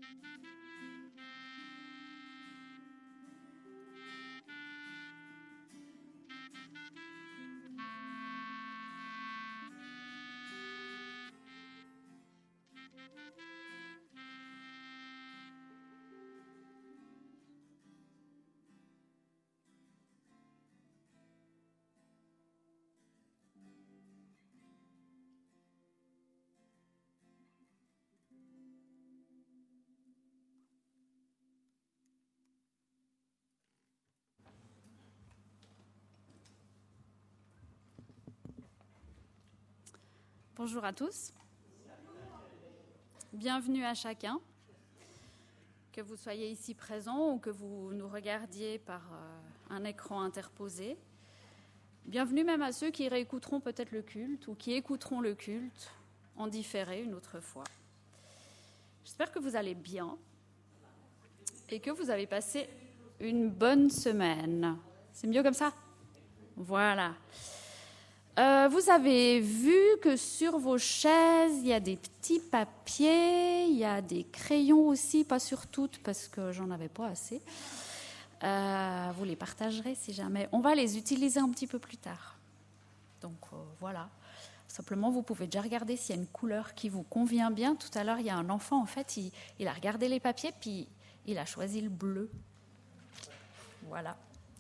Bonjour à tous. Bienvenue à chacun. Que vous soyez ici présents ou que vous nous regardiez par un écran interposé. Bienvenue même à ceux qui réécouteront peut-être le culte ou qui écouteront le culte en différé une autre fois. J'espère que vous allez bien et que vous avez passé une bonne semaine. C'est mieux comme ça ? Voilà. Vous avez vu que sur vos chaises, il y a des petits papiers, il y a des crayons aussi, pas sur toutes parce que j'en avais pas assez. Vous les partagerez si jamais. On va les utiliser un petit peu plus tard. Donc voilà. Simplement, vous pouvez déjà regarder s'il y a une couleur qui vous convient bien. Tout à l'heure, il y a un enfant, en fait, il a regardé les papiers, puis il a choisi le bleu. Voilà.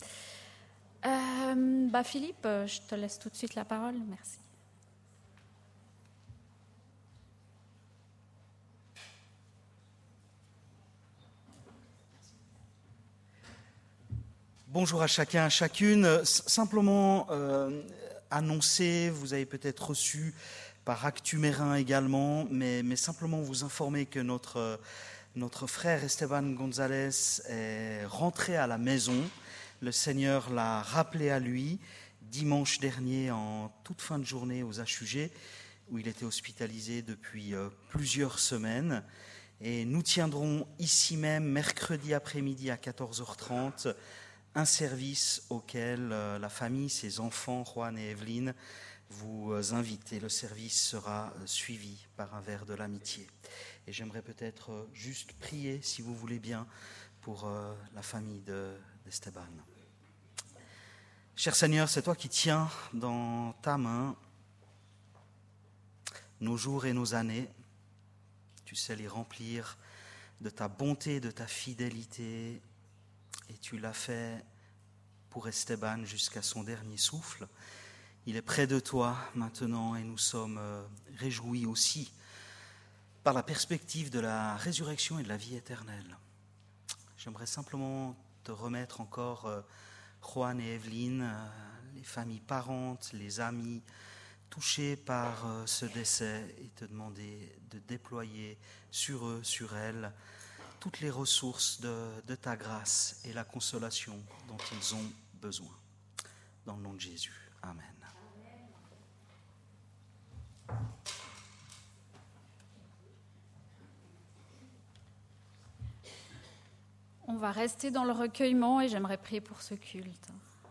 Philippe, je te laisse tout de suite la parole. Merci. Bonjour à chacun, à chacune. Simplement annoncer, vous avez peut-être reçu par Actu Mérin également, mais simplement vous informer que notre frère Esteban González est rentré à la maison. Le Seigneur l'a rappelé à lui dimanche dernier en toute fin de journée aux HUG, où il était hospitalisé depuis plusieurs semaines. Et nous tiendrons ici même, mercredi après-midi à 14h30, un service auquel la famille, ses enfants, Juan et Evelyne, vous invitent. Et le service sera suivi par un verre de l'amitié. Et j'aimerais peut-être juste prier, si vous voulez bien, pour la famille d'Esteban. Cher Seigneur, c'est toi qui tiens dans ta main nos jours et nos années. Tu sais les remplir de ta bonté, de ta fidélité. Et tu l'as fait pour Esteban jusqu'à son dernier souffle. Il est près de toi maintenant et nous sommes réjouis aussi par la perspective de la résurrection et de la vie éternelle. J'aimerais simplement te remettre encore Juan et Evelyne, les familles parentes, les amis touchés par ce décès et te demander de déployer sur eux, sur elles, toutes les ressources de ta grâce et la consolation dont ils ont besoin. Dans le nom de Jésus. Amen. On va rester dans le recueillement et j'aimerais prier pour ce culte.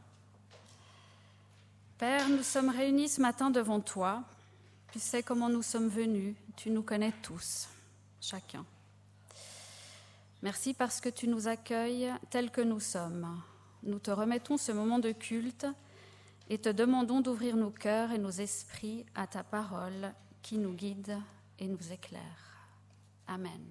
Père, nous sommes réunis ce matin devant toi. Tu sais comment nous sommes venus. Tu nous connais tous, chacun. Merci parce que tu nous accueilles tels que nous sommes. Nous te remettons ce moment de culte et te demandons d'ouvrir nos cœurs et nos esprits à ta parole qui nous guide et nous éclaire. Amen.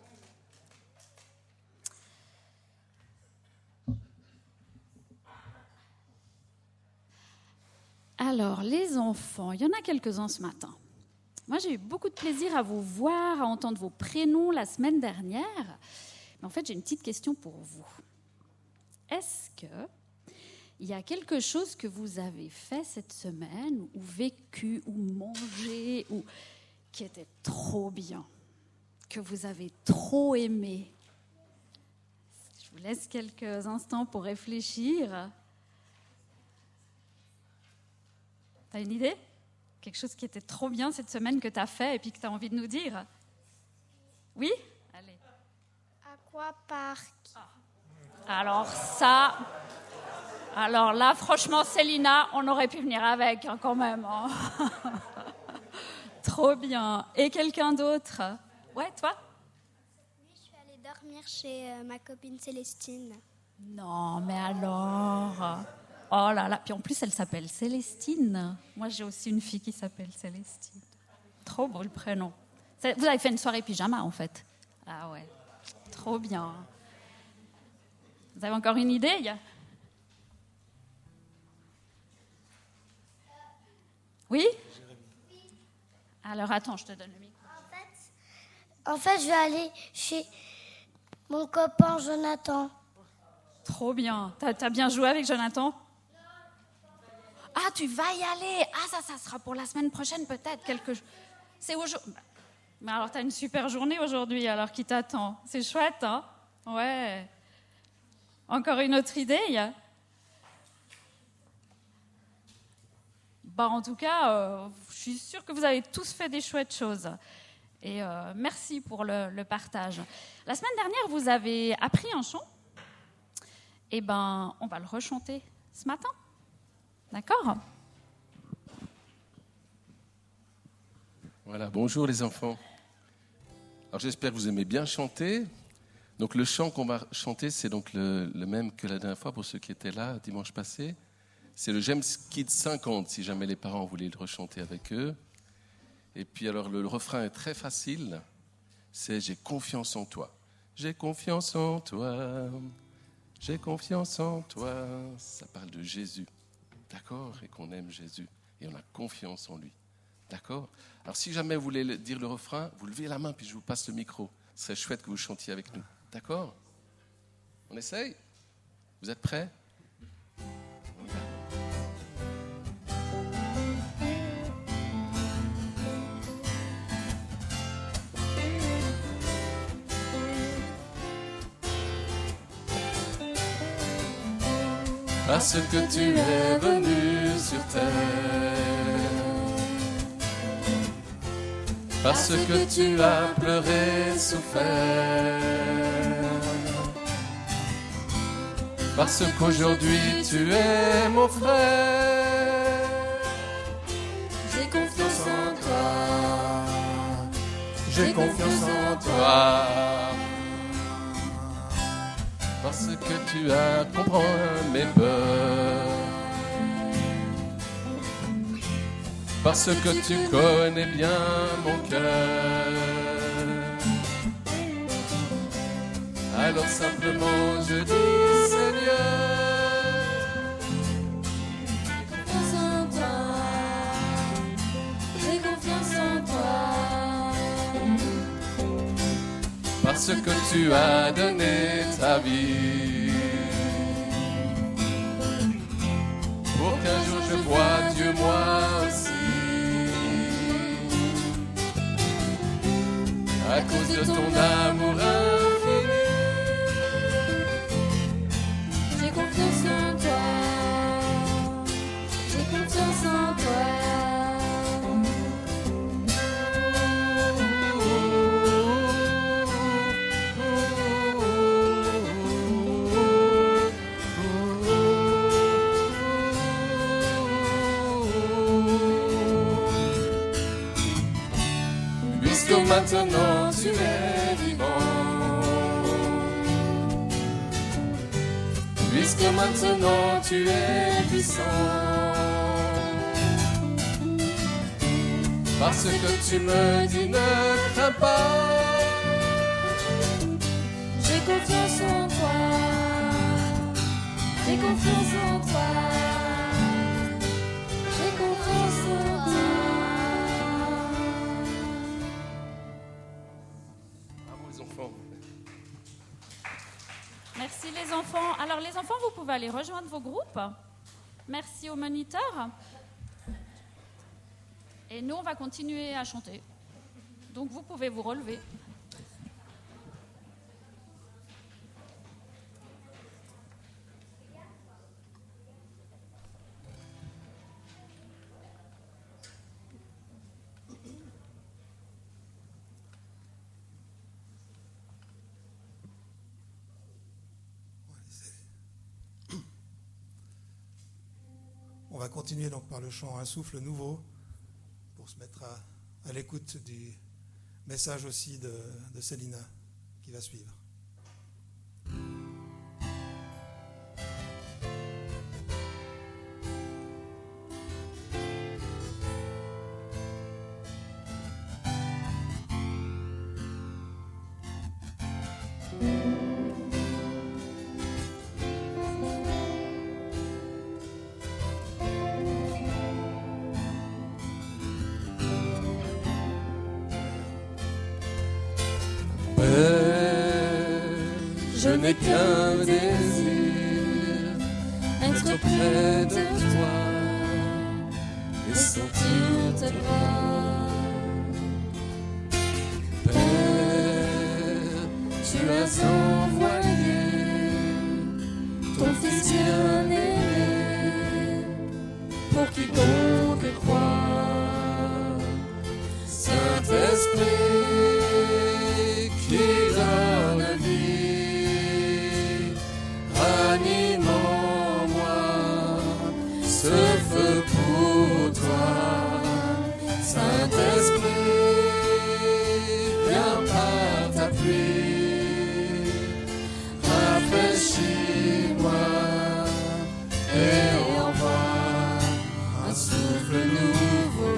Alors, les enfants, il y en a quelques-uns ce matin. Moi, j'ai eu beaucoup de plaisir à vous voir, à entendre vos prénoms la semaine dernière. Mais en fait, j'ai une petite question pour vous. Est-ce qu'il y a quelque chose que vous avez fait cette semaine, ou vécu, ou mangé, ou qui était trop bien, que vous avez trop aimé? Je vous laisse quelques instants pour réfléchir. T'as une idée ? Quelque chose qui était trop bien cette semaine que t'as fait et puis que t'as envie de nous dire ? Oui ? Allez. Aquapark. Alors là, franchement, Célina, on aurait pu venir avec quand même. Hein. Trop bien. Et quelqu'un d'autre ? Ouais, toi ? Oui, je suis dormir chez ma copine Célestine. Non, mais alors... Oh là là, puis en plus elle s'appelle Célestine. Moi j'ai aussi une fille qui s'appelle Célestine. Trop beau le prénom. Vous avez fait une soirée pyjama en fait. Ah ouais, trop bien. Vous avez encore une idée? Oui? Alors attends, je te donne le micro. En fait, je vais aller chez mon copain Jonathan. Trop bien. T'as bien joué avec Jonathan? Ah, tu vas y aller. Ah, ça sera pour la semaine prochaine peut-être. C'est aujourd'hui. Mais alors, t'as une super journée aujourd'hui, alors qui t'attend. C'est chouette, hein? Ouais. Encore une autre idée? En tout cas, je suis sûre que vous avez tous fait des chouettes choses. Et merci pour le partage. La semaine dernière, vous avez appris un chant. Eh bien, on va le rechanter ce matin. D'accord? Voilà, bonjour les enfants. Alors j'espère que vous aimez bien chanter. Donc le chant qu'on va chanter, c'est donc le même que la dernière fois pour ceux qui étaient là dimanche passé. C'est le James Kids 50, si jamais les parents voulaient le rechanter avec eux. Et puis alors le refrain est très facile, c'est « J'ai confiance en toi ». J'ai confiance en toi, j'ai confiance en toi. Ça parle de Jésus, d'accord? Et qu'on aime Jésus et on a confiance en lui, d'accord? Alors si jamais vous voulez dire le refrain, vous levez la main puis je vous passe le micro. Ce serait chouette que vous chantiez avec nous, d'accord? On essaye? Vous êtes prêts? Parce que tu es venu sur terre, parce que tu as pleuré, souffert, parce qu'aujourd'hui tu es mon frère. J'ai confiance en toi, j'ai confiance en toi. Parce que tu as compris mes peurs, parce que tu connais bien mon cœur. Alors simplement je dis Seigneur, j'ai confiance en toi, j'ai confiance en toi. Parce que tu as donné ta vie, pour qu'un jour je voie Dieu moi aussi, à cause de ton amour infini. J'ai confiance en toi, j'ai confiance en toi. Maintenant tu es vivant, puisque maintenant tu es puissant, parce que tu me dis ne crains pas. J'ai confiance en toi, j'ai confiance en toi, j'ai confiance en toi. Merci les enfants. Alors les enfants, vous pouvez aller rejoindre vos groupes. Merci aux moniteurs. Et nous, on va continuer à chanter. Donc vous pouvez vous relever. On va continuer donc par le chant Un souffle nouveau pour se mettre à l'écoute du message aussi de Célina qui va suivre. Je n'ai qu'un désir, être près de toi et sentir tes bras. Père, tu as envoyé ton Fils bien-aimé pour quiconque croit. Saint-Esprit qui donne vie, ranime en moi ce feu pour toi. Saint-Esprit, viens par ta pluie, rafraîchis-moi et envoie un souffle nouveau.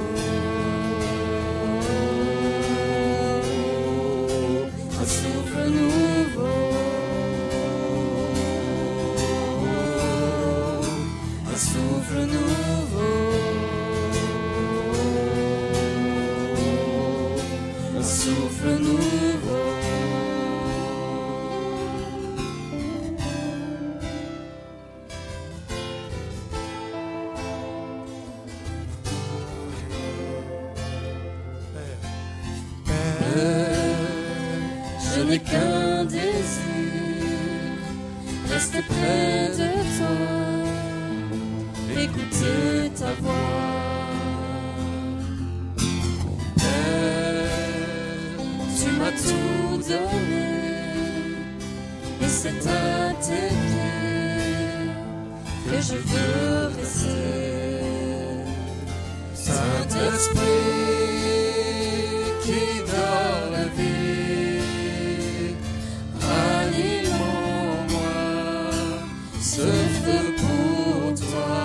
Un souffle nouveau. Un souffle nouveau. Un souffle nouveau. Je n'ai qu'un désir, rester près de toi, écouter ta voix. Père, tu m'as tout donné, et c'est à tes pieds que je veux rester. Saint-Esprit qui donne vie, ranime en moi ce feu pour toi.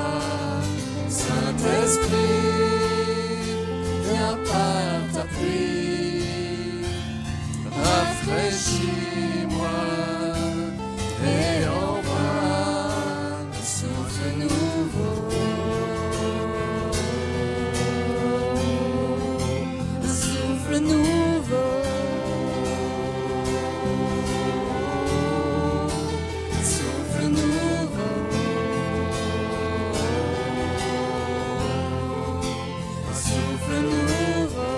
Saint-Esprit, viens par ta pluie, rafraîchis-moi et envoie un souffle nouveau. Un souffle nouveau. Un souffle nouveau. Un souffle nouveau.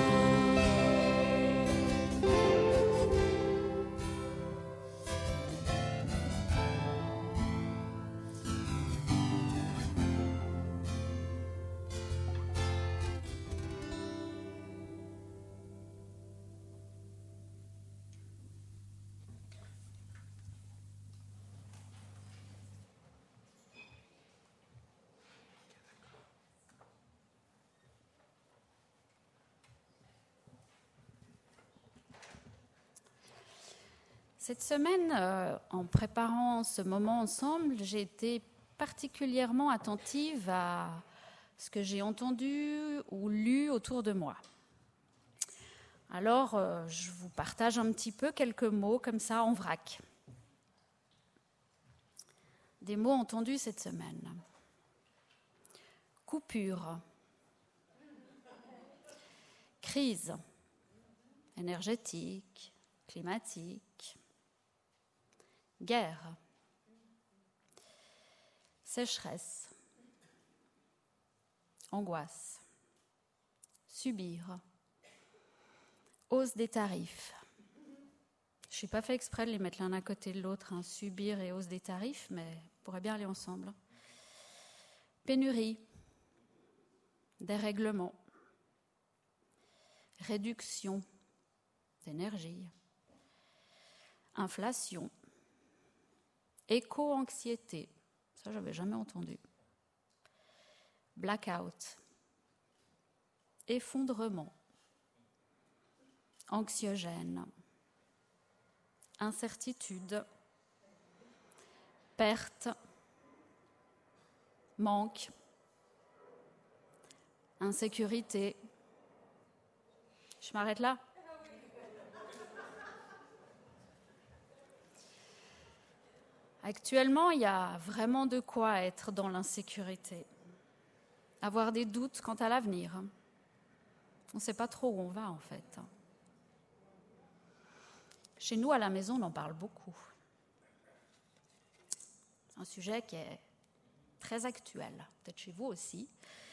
Cette semaine, en préparant ce moment ensemble, j'ai été particulièrement attentive à ce que j'ai entendu ou lu autour de moi. Alors, je vous partage un petit peu quelques mots comme ça en vrac. Des mots entendus cette semaine. Coupure. Crise énergétique, climatique. Guerre, sécheresse, angoisse, subir, hausse des tarifs. Je n'ai pas fait exprès de les mettre l'un à côté de l'autre, subir et hausse des tarifs, mais on pourrait bien aller ensemble. Pénurie, dérèglement, réduction d'énergie, inflation, éco-anxiété, ça j'avais jamais entendu, blackout, effondrement, anxiogène, incertitude, perte, manque, insécurité. Je m'arrête là. Actuellement, il y a vraiment de quoi être dans l'insécurité, avoir des doutes quant à l'avenir. On ne sait pas trop où on va, en fait. Chez nous, à la maison, on en parle beaucoup. un sujet qui est très actuel, peut-être chez vous aussi.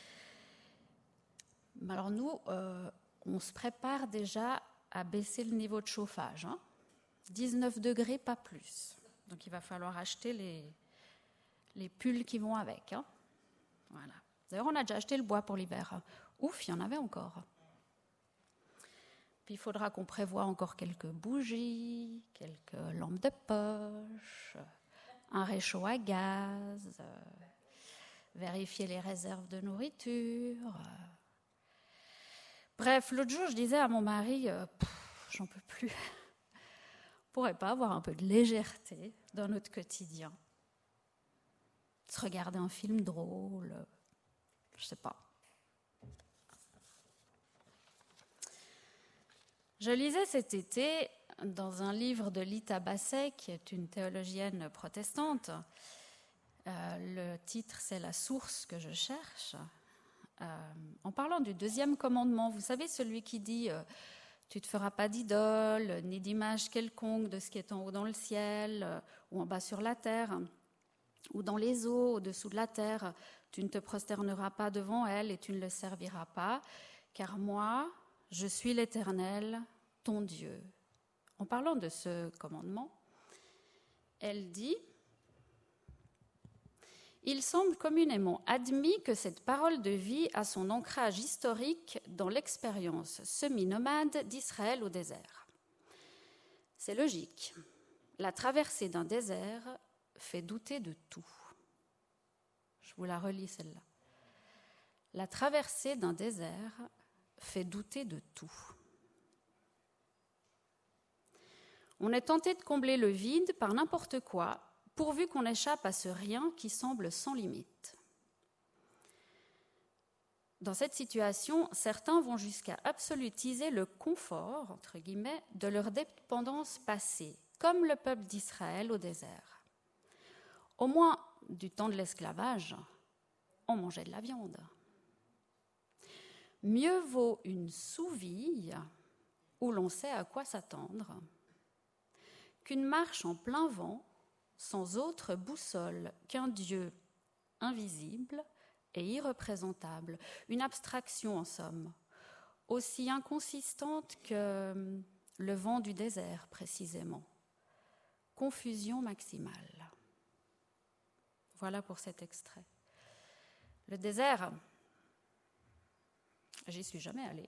Mais alors nous, on se prépare déjà à baisser le niveau de chauffage. 19 degrés, pas plus. Donc il va falloir acheter les pulls qui vont avec. Voilà. D'ailleurs, on a déjà acheté le bois pour l'hiver. Ouf, il y en avait encore. Puis il faudra qu'on prévoie encore quelques bougies, quelques lampes de poche, un réchaud à gaz, vérifier les réserves de nourriture. Bref, l'autre jour, je disais à mon mari, j'en peux plus. On pourrait pas avoir un peu de légèreté dans notre quotidien? Se regarder un film drôle, je sais pas. Je lisais cet été dans un livre de Lita Basset, qui est une théologienne protestante. Le titre, c'est « La source que je cherche ». En parlant du 2e commandement, vous savez, celui qui dit « Tu ne te feras pas d'idole, ni d'image quelconque de ce qui est en haut dans le ciel, ou en bas sur la terre, ou dans les eaux, au-dessous de la terre. Tu ne te prosterneras pas devant elle et tu ne le serviras pas, car moi, je suis l'Éternel, ton Dieu. » En parlant de ce commandement, elle dit « Il semble communément admis que cette parole de vie a son ancrage historique dans l'expérience semi-nomade d'Israël au désert. C'est logique. La traversée d'un désert fait douter de tout. » Je vous la relis celle-là. La traversée d'un désert fait douter de tout. On est tenté de combler le vide par n'importe quoi, pourvu qu'on échappe à ce rien qui semble sans limite. Dans cette situation, certains vont jusqu'à absolutiser le confort, entre guillemets, de leur dépendance passée, comme le peuple d'Israël au désert. Au moins, du temps de l'esclavage, on mangeait de la viande. Mieux vaut une sous-vie où l'on sait à quoi s'attendre qu'une marche en plein vent sans autre boussole qu'un Dieu invisible et irreprésentable, une abstraction en somme, aussi inconsistante que le vent du désert précisément. Confusion maximale. Voilà pour cet extrait. Le désert, j'y suis jamais allée,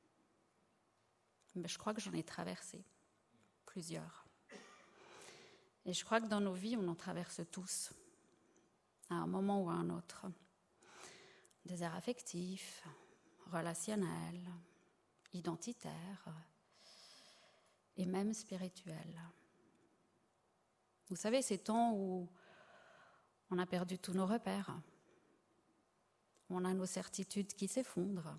mais je crois que j'en ai traversé plusieurs. Et je crois que dans nos vies, on en traverse tous, à un moment ou à un autre. Désert affectif, relationnel, identitaire et même spirituel. Vous savez, ces temps où on a perdu tous nos repères, où on a nos certitudes qui s'effondrent.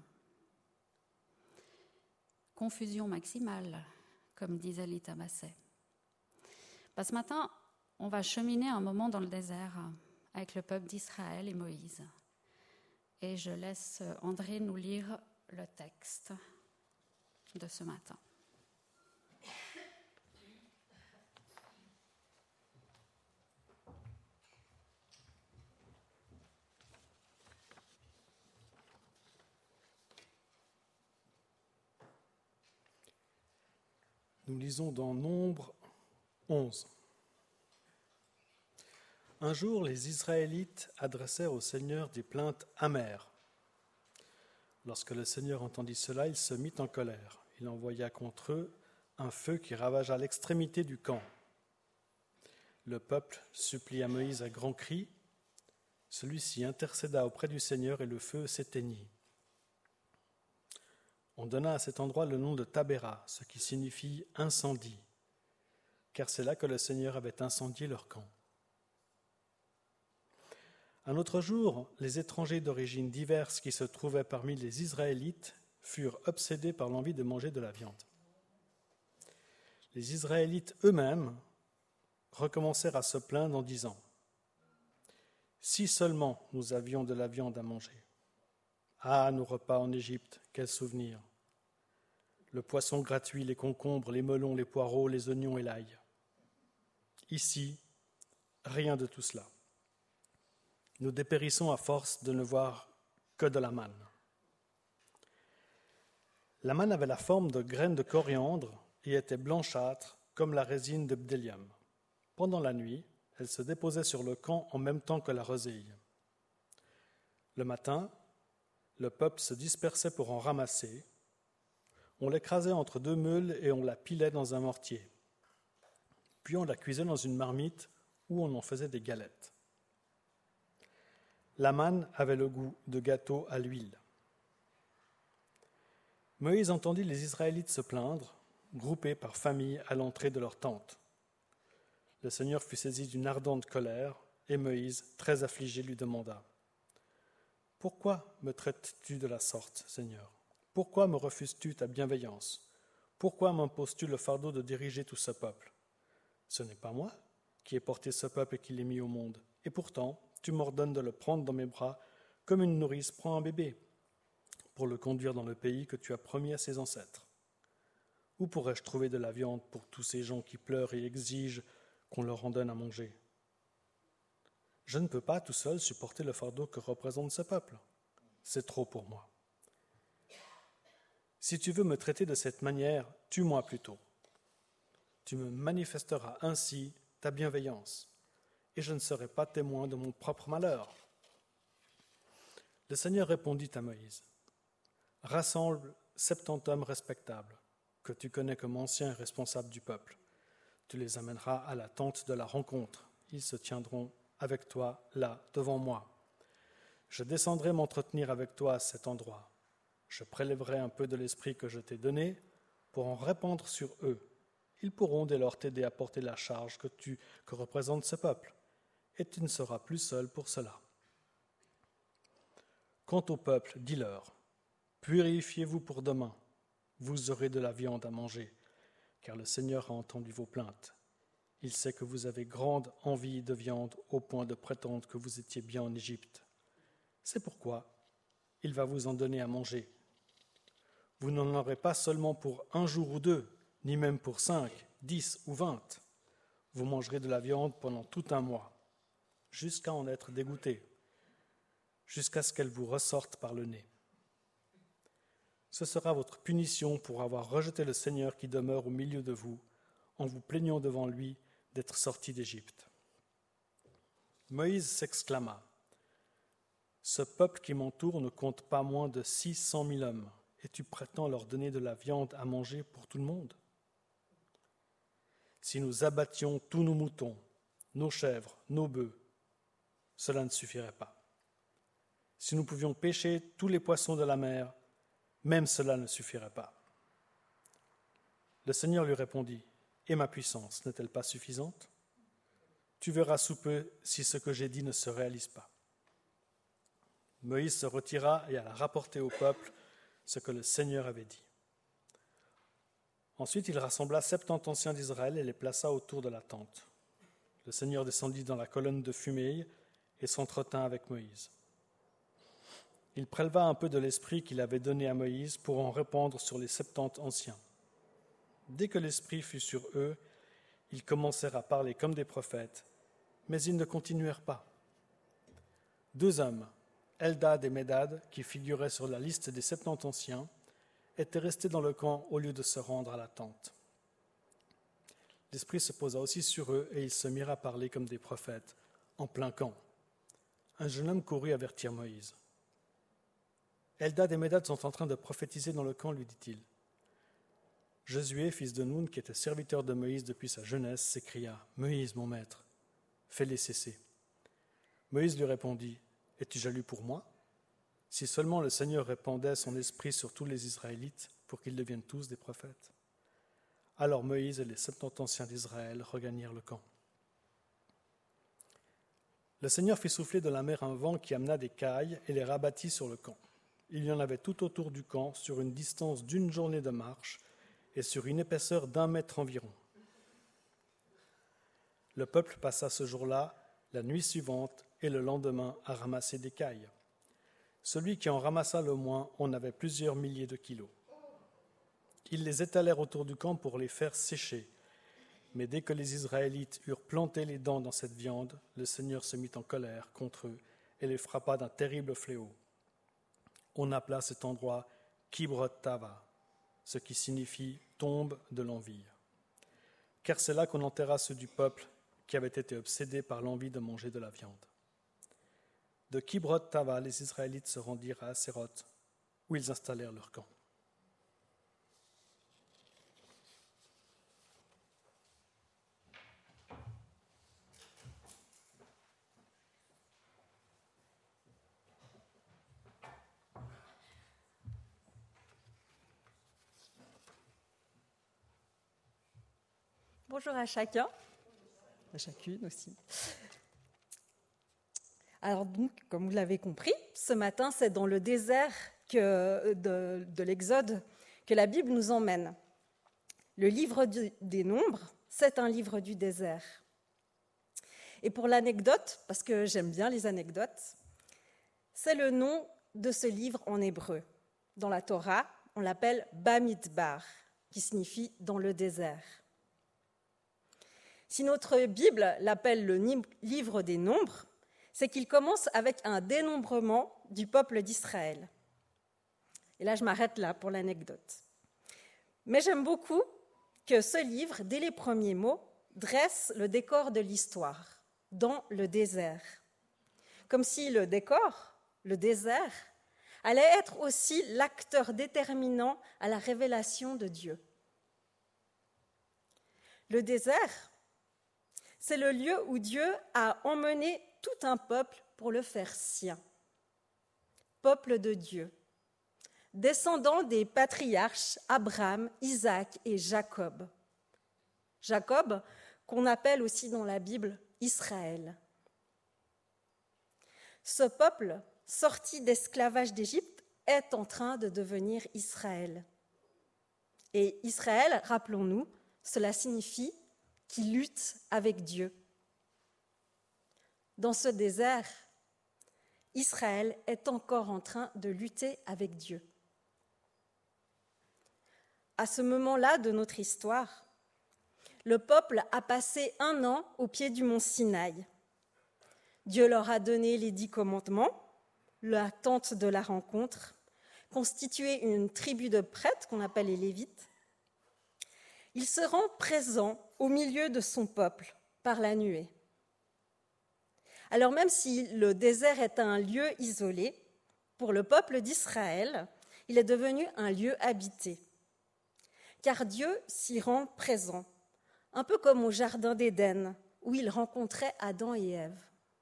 Confusion maximale, comme disait Lita Basset. Ce matin, on va cheminer un moment dans le désert avec le peuple d'Israël et Moïse. Et je laisse André nous lire le texte de ce matin. Nous lisons dans Nombre 11. Un jour, les Israélites adressèrent au Seigneur des plaintes amères. Lorsque le Seigneur entendit cela, il se mit en colère. Il envoya contre eux un feu qui ravagea l'extrémité du camp. Le peuple supplia Moïse à grands cris. Celui-ci intercéda auprès du Seigneur et le feu s'éteignit. On donna à cet endroit le nom de Tabéra, ce qui signifie « incendie », car c'est là que le Seigneur avait incendié leur camp. Un autre jour, les étrangers d'origines diverses qui se trouvaient parmi les Israélites furent obsédés par l'envie de manger de la viande. Les Israélites eux-mêmes recommencèrent à se plaindre en disant « Si seulement nous avions de la viande à manger. Ah, nos repas en Égypte, quel souvenir! Le poisson gratuit, les concombres, les melons, les poireaux, les oignons et l'ail. Ici, rien de tout cela. Nous dépérissons à force de ne voir que de la manne. La manne avait la forme de graines de coriandre et était blanchâtre comme la résine de bdellium. Pendant la nuit, elle se déposait sur le camp en même temps que la rosée. Le matin, le peuple se dispersait pour en ramasser. On l'écrasait entre 2 meules et on la pilait dans un mortier. Puis on la cuisait dans une marmite où on en faisait des galettes. La manne avait le goût de gâteau à l'huile. Moïse entendit les Israélites se plaindre, groupés par famille à l'entrée de leur tente. Le Seigneur fut saisi d'une ardente colère, et Moïse, très affligé, lui demanda : « Pourquoi me traites-tu de la sorte, Seigneur ? Pourquoi me refuses-tu ta bienveillance ? Pourquoi m'imposes-tu le fardeau de diriger tout ce peuple ? Ce n'est pas moi qui ai porté ce peuple et qui l'ai mis au monde, et pourtant tu m'ordonnes de le prendre dans mes bras comme une nourrice prend un bébé, pour le conduire dans le pays que tu as promis à ses ancêtres. Où pourrais-je trouver de la viande pour tous ces gens qui pleurent et exigent qu'on leur en donne à manger ? Je ne peux pas tout seul supporter le fardeau que représente ce peuple. C'est trop pour moi. Si tu veux me traiter de cette manière, tue-moi plutôt. Tu me manifesteras ainsi ta bienveillance, et je ne serai pas témoin de mon propre malheur. » Le Seigneur répondit à Moïse : « Rassemble 70 hommes respectables, que tu connais comme anciens et responsables du peuple. Tu les amèneras à la tente de la rencontre. Ils se tiendront avec toi là, devant moi. Je descendrai m'entretenir avec toi à cet endroit. Je prélèverai un peu de l'esprit que je t'ai donné pour en répandre sur eux. Ils pourront dès lors t'aider à porter la charge que représente ce peuple, et tu ne seras plus seul pour cela. Quant au peuple, dis-leur : purifiez-vous pour demain, vous aurez de la viande à manger, car le Seigneur a entendu vos plaintes. Il sait que vous avez grande envie de viande au point de prétendre que vous étiez bien en Égypte. C'est pourquoi il va vous en donner à manger. Vous n'en aurez pas seulement pour 1 jour ou 2, ni même pour 5, 10 ou 20. Vous mangerez de la viande pendant tout un mois, jusqu'à en être dégoûté, jusqu'à ce qu'elle vous ressorte par le nez. Ce sera votre punition pour avoir rejeté le Seigneur qui demeure au milieu de vous, en vous plaignant devant lui d'être sortis d'Égypte. » Moïse s'exclama : « Ce peuple qui m'entoure ne compte pas moins de 600 000 hommes, et tu prétends leur donner de la viande à manger pour tout le monde ? Si nous abattions tous nos moutons, nos chèvres, nos bœufs, cela ne suffirait pas. Si nous pouvions pêcher tous les poissons de la mer, même cela ne suffirait pas. » Le Seigneur lui répondit : « Et ma puissance n'est-elle pas suffisante ? Tu verras sous peu si ce que j'ai dit ne se réalise pas. » Moïse se retira et alla rapporter au peuple ce que le Seigneur avait dit. Ensuite, il rassembla 70 anciens d'Israël et les plaça autour de la tente. Le Seigneur descendit dans la colonne de fumée et s'entretint avec Moïse. Il préleva un peu de l'esprit qu'il avait donné à Moïse pour en répandre sur les 70 anciens. Dès que l'esprit fut sur eux, ils commencèrent à parler comme des prophètes, mais ils ne continuèrent pas. 2 hommes, Eldad et Médad, qui figuraient sur la liste des 70 anciens, étaient restés dans le camp au lieu de se rendre à la tente. L'esprit se posa aussi sur eux et ils se mirent à parler comme des prophètes, en plein camp. Un jeune homme courut avertir Moïse. « Eldad et Médad sont en train de prophétiser dans le camp, lui dit-il. » Josué, fils de Noun, qui était serviteur de Moïse depuis sa jeunesse, s'écria : « Moïse, mon maître, fais-les cesser. » Moïse lui répondit : « Es-tu jaloux pour moi ? Si seulement le Seigneur répandait son esprit sur tous les Israélites pour qu'ils deviennent tous des prophètes. » Alors Moïse et les 70 anciens d'Israël regagnèrent le camp. Le Seigneur fit souffler de la mer un vent qui amena des cailles et les rabattit sur le camp. Il y en avait tout autour du camp, sur une distance d'1 journée de marche et sur une épaisseur d'1 mètre environ. Le peuple passa ce jour-là, la nuit suivante et le lendemain à ramasser des cailles. Celui qui en ramassa le moins en avait plusieurs milliers de kilos. Ils les étalèrent autour du camp pour les faire sécher. Mais dès que les Israélites eurent planté les dents dans cette viande, le Seigneur se mit en colère contre eux et les frappa d'un terrible fléau. On appela cet endroit Kibrot Tava, ce qui signifie tombe de l'envie. Car c'est là qu'on enterra ceux du peuple qui avaient été obsédés par l'envie de manger de la viande. De Kibrot Tava, les Israélites se rendirent à Haséroth, où ils installèrent leur camp. Bonjour à chacun, à chacune aussi. Alors donc, comme vous l'avez compris, ce matin, c'est dans le désert de l'Exode que la Bible nous emmène. Le livre des Nombres, c'est un livre du désert. Et pour l'anecdote, parce que j'aime bien les anecdotes, c'est le nom de ce livre en hébreu. Dans la Torah, on l'appelle Bamidbar, qui signifie « dans le désert ». Si notre Bible l'appelle le livre des Nombres, c'est qu'il commence avec un dénombrement du peuple d'Israël. Et là, je m'arrête là pour l'anecdote. Mais j'aime beaucoup que ce livre, dès les premiers mots, dresse le décor de l'histoire, dans le désert. Comme si le décor, le désert, allait être aussi l'acteur déterminant à la révélation de Dieu. Le désert, c'est le lieu où Dieu a emmené tout un peuple pour le faire sien. Peuple de Dieu, descendant des patriarches Abraham, Isaac et Jacob. Jacob, qu'on appelle aussi dans la Bible Israël. Ce peuple, sorti d'esclavage d'Égypte, est en train de devenir Israël. Et Israël, rappelons-nous, cela signifie qui lutte avec Dieu. Dans ce désert, Israël est encore en train de lutter avec Dieu. À ce moment-là de notre histoire, le peuple a passé 1 an au pied du mont Sinaï. Dieu leur a donné les 10 commandements, la tente de la rencontre, constitué une tribu de prêtres qu'on appelle les Lévites. Il se rend présent au milieu de son peuple par la nuée. Alors même si le désert est un lieu isolé, pour le peuple d'Israël, il est devenu un lieu habité. Car Dieu s'y rend présent, un peu comme au jardin d'Éden, où il rencontrait Adam et Ève.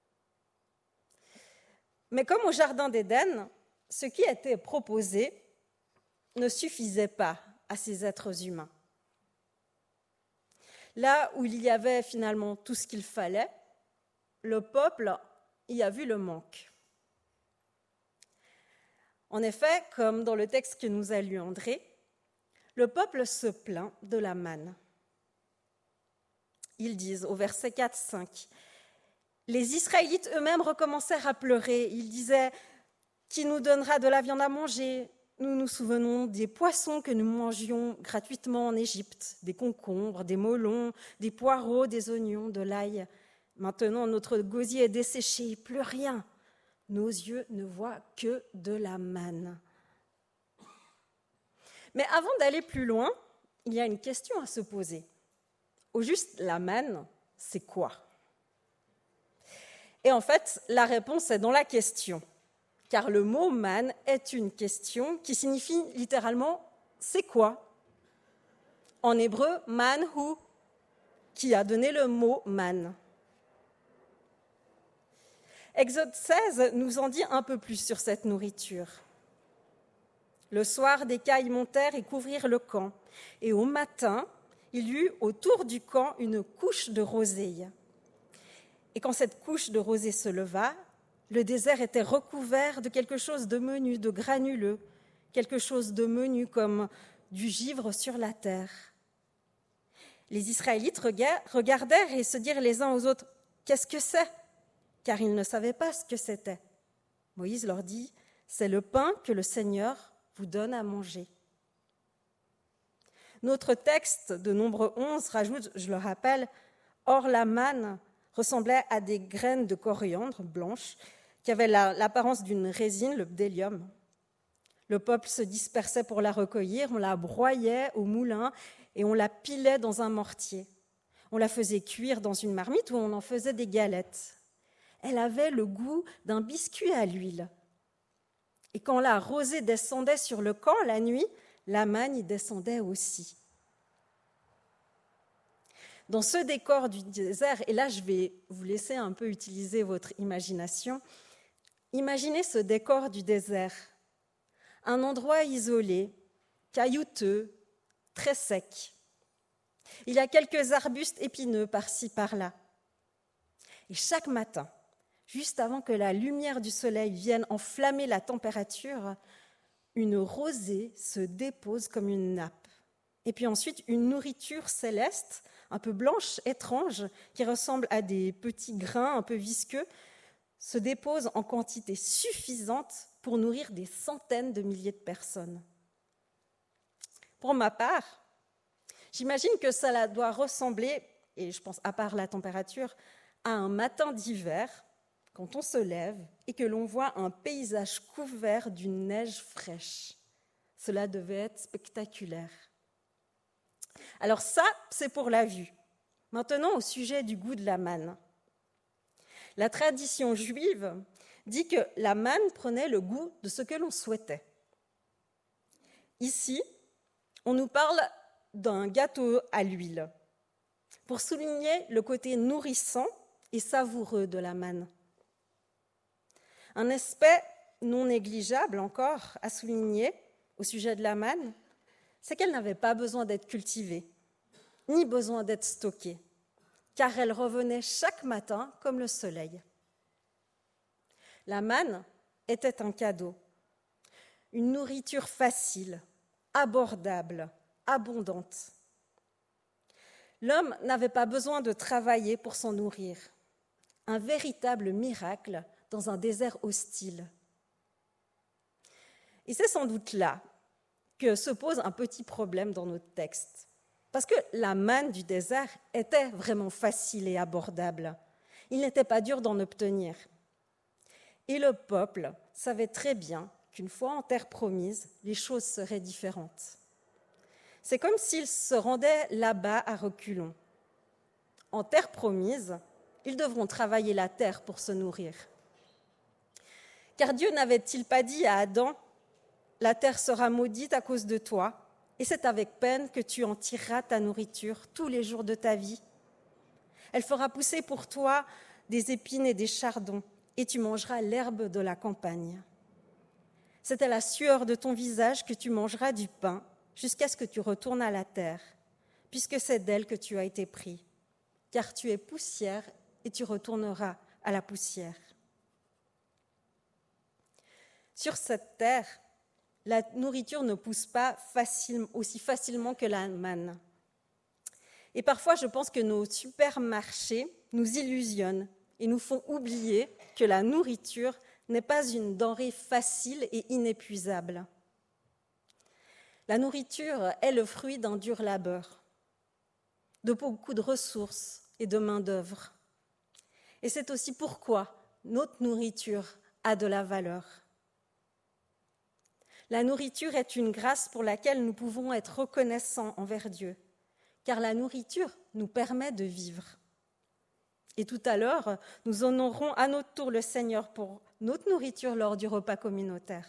Mais comme au jardin d'Éden, ce qui était proposé ne suffisait pas à ces êtres humains. Là où il y avait finalement tout ce qu'il fallait, le peuple y a vu le manque. En effet, comme dans le texte que nous a lu André, le peuple se plaint de la manne. Ils disent au verset 4-5, les Israélites eux-mêmes recommencèrent à pleurer. Ils disaient « Qui nous donnera de la viande à manger ?» Nous nous souvenons des poissons que nous mangions gratuitement en Égypte, des concombres, des melons, des poireaux, des oignons, de l'ail. Maintenant, notre gosier est desséché, plus rien. Nos yeux ne voient que de la manne. Mais avant d'aller plus loin, il y a une question à se poser. Au juste, la manne, c'est quoi ? Et en fait, la réponse est dans la question. Car le mot « manne » est une question qui signifie littéralement « c'est quoi ?» En hébreu, « manhu » qui a donné le mot « manne ». Exode 16 nous en dit un peu plus sur cette nourriture. Le soir, des cailles montèrent et couvrirent le camp, et au matin, il y eut autour du camp une couche de rosée. Et quand cette couche de rosée se leva, le désert était recouvert de quelque chose de menu, de granuleux, quelque chose de menu comme du givre sur la terre. Les Israélites regardèrent et se dirent les uns aux autres « Qu'est-ce que c'est ?» Car ils ne savaient pas ce que c'était. Moïse leur dit « C'est le pain que le Seigneur vous donne à manger. » Notre texte de Nombre 11 rajoute, je le rappelle, « Or la manne ressemblait à des graines de coriandre blanches qui avait l'apparence d'une résine, le bdellium. Le peuple se dispersait pour la recueillir, on la broyait au moulin et on la pilait dans un mortier. On la faisait cuire dans une marmite où on en faisait des galettes. Elle avait le goût d'un biscuit à l'huile. Et quand la rosée descendait sur le camp la nuit, la manne y descendait aussi. Dans ce décor du désert, et là je vais vous laisser un peu utiliser votre imagination, imaginez ce décor du désert. Un endroit isolé, caillouteux, très sec. Il y a quelques arbustes épineux par-ci, par-là. Et chaque matin, juste avant que la lumière du soleil vienne enflammer la température, une rosée se dépose comme une nappe. Et puis ensuite, une nourriture céleste, un peu blanche, étrange, qui ressemble à des petits grains un peu visqueux, se dépose en quantité suffisante pour nourrir des centaines de milliers de personnes. Pour ma part, j'imagine que cela doit ressembler, et je pense à part la température, à un matin d'hiver, quand on se lève et que l'on voit un paysage couvert d'une neige fraîche. Cela devait être spectaculaire. Alors ça, c'est pour la vue. Maintenant, au sujet du goût de la manne. La tradition juive dit que la manne prenait le goût de ce que l'on souhaitait. Ici, on nous parle d'un gâteau à l'huile, pour souligner le côté nourrissant et savoureux de la manne. Un aspect non négligeable encore à souligner au sujet de la manne, c'est qu'elle n'avait pas besoin d'être cultivée, ni besoin d'être stockée, car elle revenait chaque matin comme le soleil. La manne était un cadeau, une nourriture facile, abordable, abondante. L'homme n'avait pas besoin de travailler pour s'en nourrir. Un véritable miracle dans un désert hostile. Et c'est sans doute là que se pose un petit problème dans notre texte. Parce que la manne du désert était vraiment facile et abordable. Il n'était pas dur d'en obtenir. Et le peuple savait très bien qu'une fois en terre promise, les choses seraient différentes. C'est comme s'ils se rendaient là-bas à reculons. En terre promise, ils devront travailler la terre pour se nourrir. Car Dieu n'avait-il pas dit à Adam « La terre sera maudite à cause de toi, et c'est avec peine que tu en tireras ta nourriture tous les jours de ta vie. Elle fera pousser pour toi des épines et des chardons, et tu mangeras l'herbe de la campagne. C'est à la sueur de ton visage que tu mangeras du pain, jusqu'à ce que tu retournes à la terre, puisque c'est d'elle que tu as été pris. Car tu es poussière, et tu retourneras à la poussière. » Sur cette terre, la nourriture ne pousse pas aussi facilement que la manne. Et parfois, je pense que nos supermarchés nous illusionnent et nous font oublier que la nourriture n'est pas une denrée facile et inépuisable. La nourriture est le fruit d'un dur labeur, de beaucoup de ressources et de main-d'œuvre. Et c'est aussi pourquoi notre nourriture a de la valeur. La nourriture est une grâce pour laquelle nous pouvons être reconnaissants envers Dieu, car la nourriture nous permet de vivre. Et tout à l'heure, nous honorerons à notre tour le Seigneur pour notre nourriture lors du repas communautaire.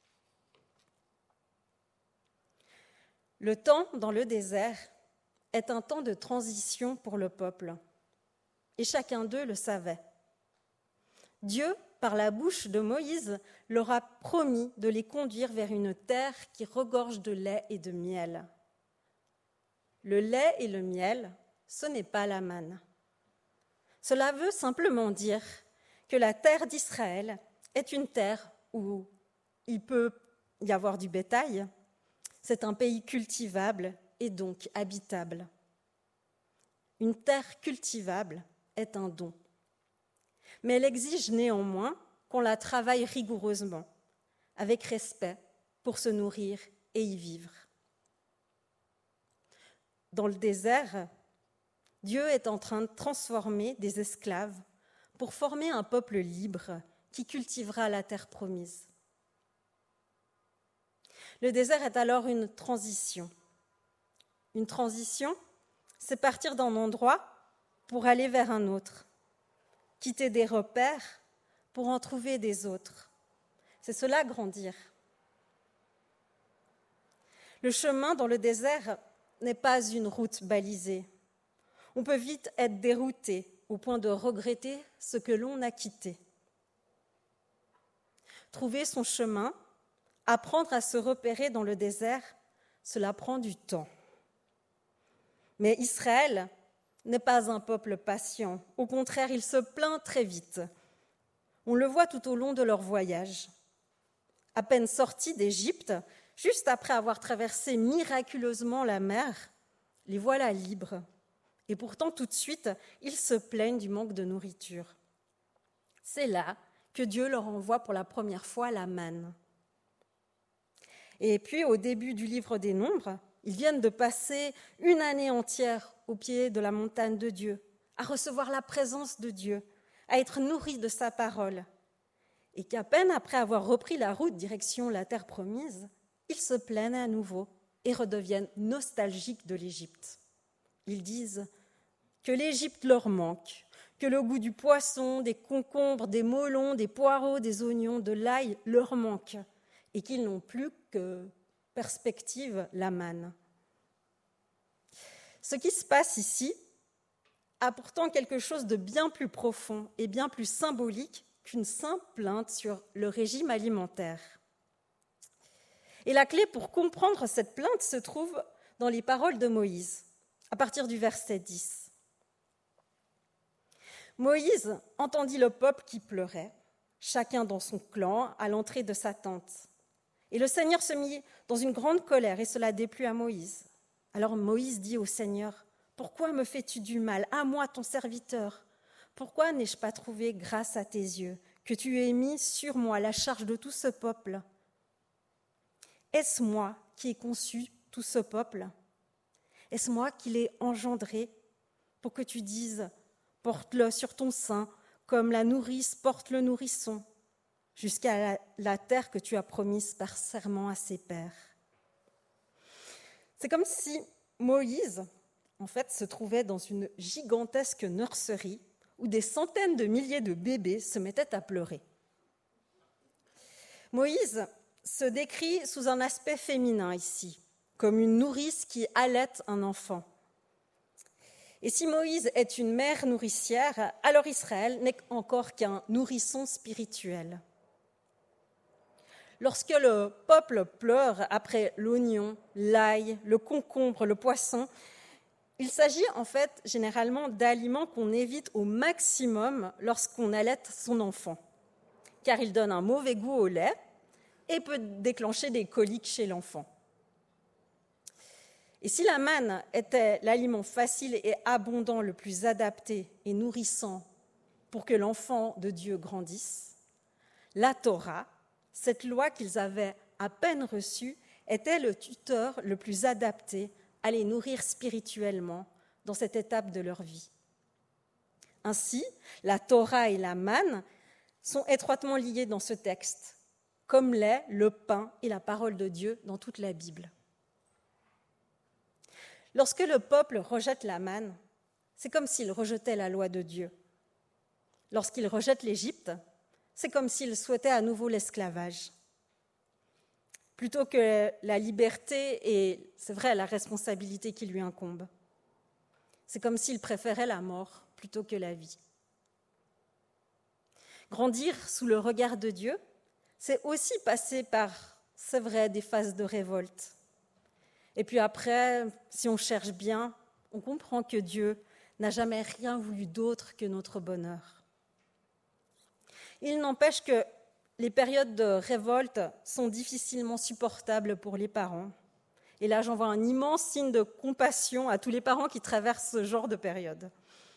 Le temps dans le désert est un temps de transition pour le peuple, et chacun d'eux le savait. Dieu, par la bouche de Moïse, leur a promis de les conduire vers une terre qui regorge de lait et de miel. Le lait et le miel, ce n'est pas la manne. Cela veut simplement dire que la terre d'Israël est une terre où il peut y avoir du bétail. C'est un pays cultivable et donc habitable. Une terre cultivable est un don. Mais elle exige néanmoins qu'on la travaille rigoureusement, avec respect, pour se nourrir et y vivre. Dans le désert, Dieu est en train de transformer des esclaves pour former un peuple libre qui cultivera la terre promise. Le désert est alors une transition. Une transition, c'est partir d'un endroit pour aller vers un autre, quitter des repères pour en trouver des autres. C'est cela, grandir. Le chemin dans le désert n'est pas une route balisée. On peut vite être dérouté au point de regretter ce que l'on a quitté. Trouver son chemin, apprendre à se repérer dans le désert, cela prend du temps. Mais Israël n'est pas un peuple patient. Au contraire, il se plaint très vite. On le voit tout au long de leur voyage. À peine sortis d'Égypte, juste après avoir traversé miraculeusement la mer, les voilà libres. Et pourtant, tout de suite, ils se plaignent du manque de nourriture. C'est là que Dieu leur envoie pour la première fois la manne. Et puis, au début du livre des Nombres, ils viennent de passer une année entière au pied de la montagne de Dieu, à recevoir la présence de Dieu, à être nourris de sa parole. Et qu'à peine après avoir repris la route direction la terre promise, ils se plaignent à nouveau et redeviennent nostalgiques de l'Égypte. Ils disent que l'Égypte leur manque, que le goût du poisson, des concombres, des melons, des poireaux, des oignons, de l'ail leur manque et qu'ils n'ont plus que perspective la manne. Ce qui se passe ici a pourtant quelque chose de bien plus profond et bien plus symbolique qu'une simple plainte sur le régime alimentaire. Et la clé pour comprendre cette plainte se trouve dans les paroles de Moïse, à partir du verset 10. Moïse entendit le peuple qui pleurait, chacun dans son clan, à l'entrée de sa tente. Et le Seigneur se mit dans une grande colère, et cela déplut à Moïse. Alors Moïse dit au Seigneur, « Pourquoi me fais-tu du mal, à moi, ton serviteur ? Pourquoi n'ai-je pas trouvé grâce à tes yeux, que tu aies mis sur moi la charge de tout ce peuple ? Est-ce moi qui ai conçu tout ce peuple ? Est-ce moi qui l'ai engendré pour que tu dises, porte-le sur ton sein, comme la nourrice porte le nourrisson, jusqu'à la terre que tu as promise par serment à ses pères. » C'est comme si Moïse, en fait, se trouvait dans une gigantesque nurserie où des centaines de milliers de bébés se mettaient à pleurer. Moïse se décrit sous un aspect féminin ici, comme une nourrice qui allaite un enfant. Et si Moïse est une mère nourricière, alors Israël n'est encore qu'un nourrisson spirituel. Lorsque le peuple pleure après l'oignon, l'ail, le concombre, le poisson, il s'agit en fait généralement d'aliments qu'on évite au maximum lorsqu'on allaite son enfant, car il donne un mauvais goût au lait et peut déclencher des coliques chez l'enfant. Et si la manne était l'aliment facile et abondant le plus adapté et nourrissant pour que l'enfant de Dieu grandisse, la Torah, cette loi qu'ils avaient à peine reçue, était le tuteur le plus adapté à les nourrir spirituellement dans cette étape de leur vie. Ainsi, la Torah et la manne sont étroitement liées dans ce texte, comme l'est le pain et la parole de Dieu dans toute la Bible. Lorsque le peuple rejette la manne, c'est comme s'il rejetait la loi de Dieu. Lorsqu'il rejette l'Égypte, c'est comme s'il souhaitait à nouveau l'esclavage. Plutôt que la liberté et, c'est vrai, la responsabilité qui lui incombe. C'est comme s'il préférait la mort plutôt que la vie. Grandir sous le regard de Dieu, c'est aussi passer par, c'est vrai, des phases de révolte. Et puis après, si on cherche bien, on comprend que Dieu n'a jamais rien voulu d'autre que notre bonheur. Il n'empêche que les périodes de révolte sont difficilement supportables pour les parents. Et là, j'envoie un immense signe de compassion à tous les parents qui traversent ce genre de période.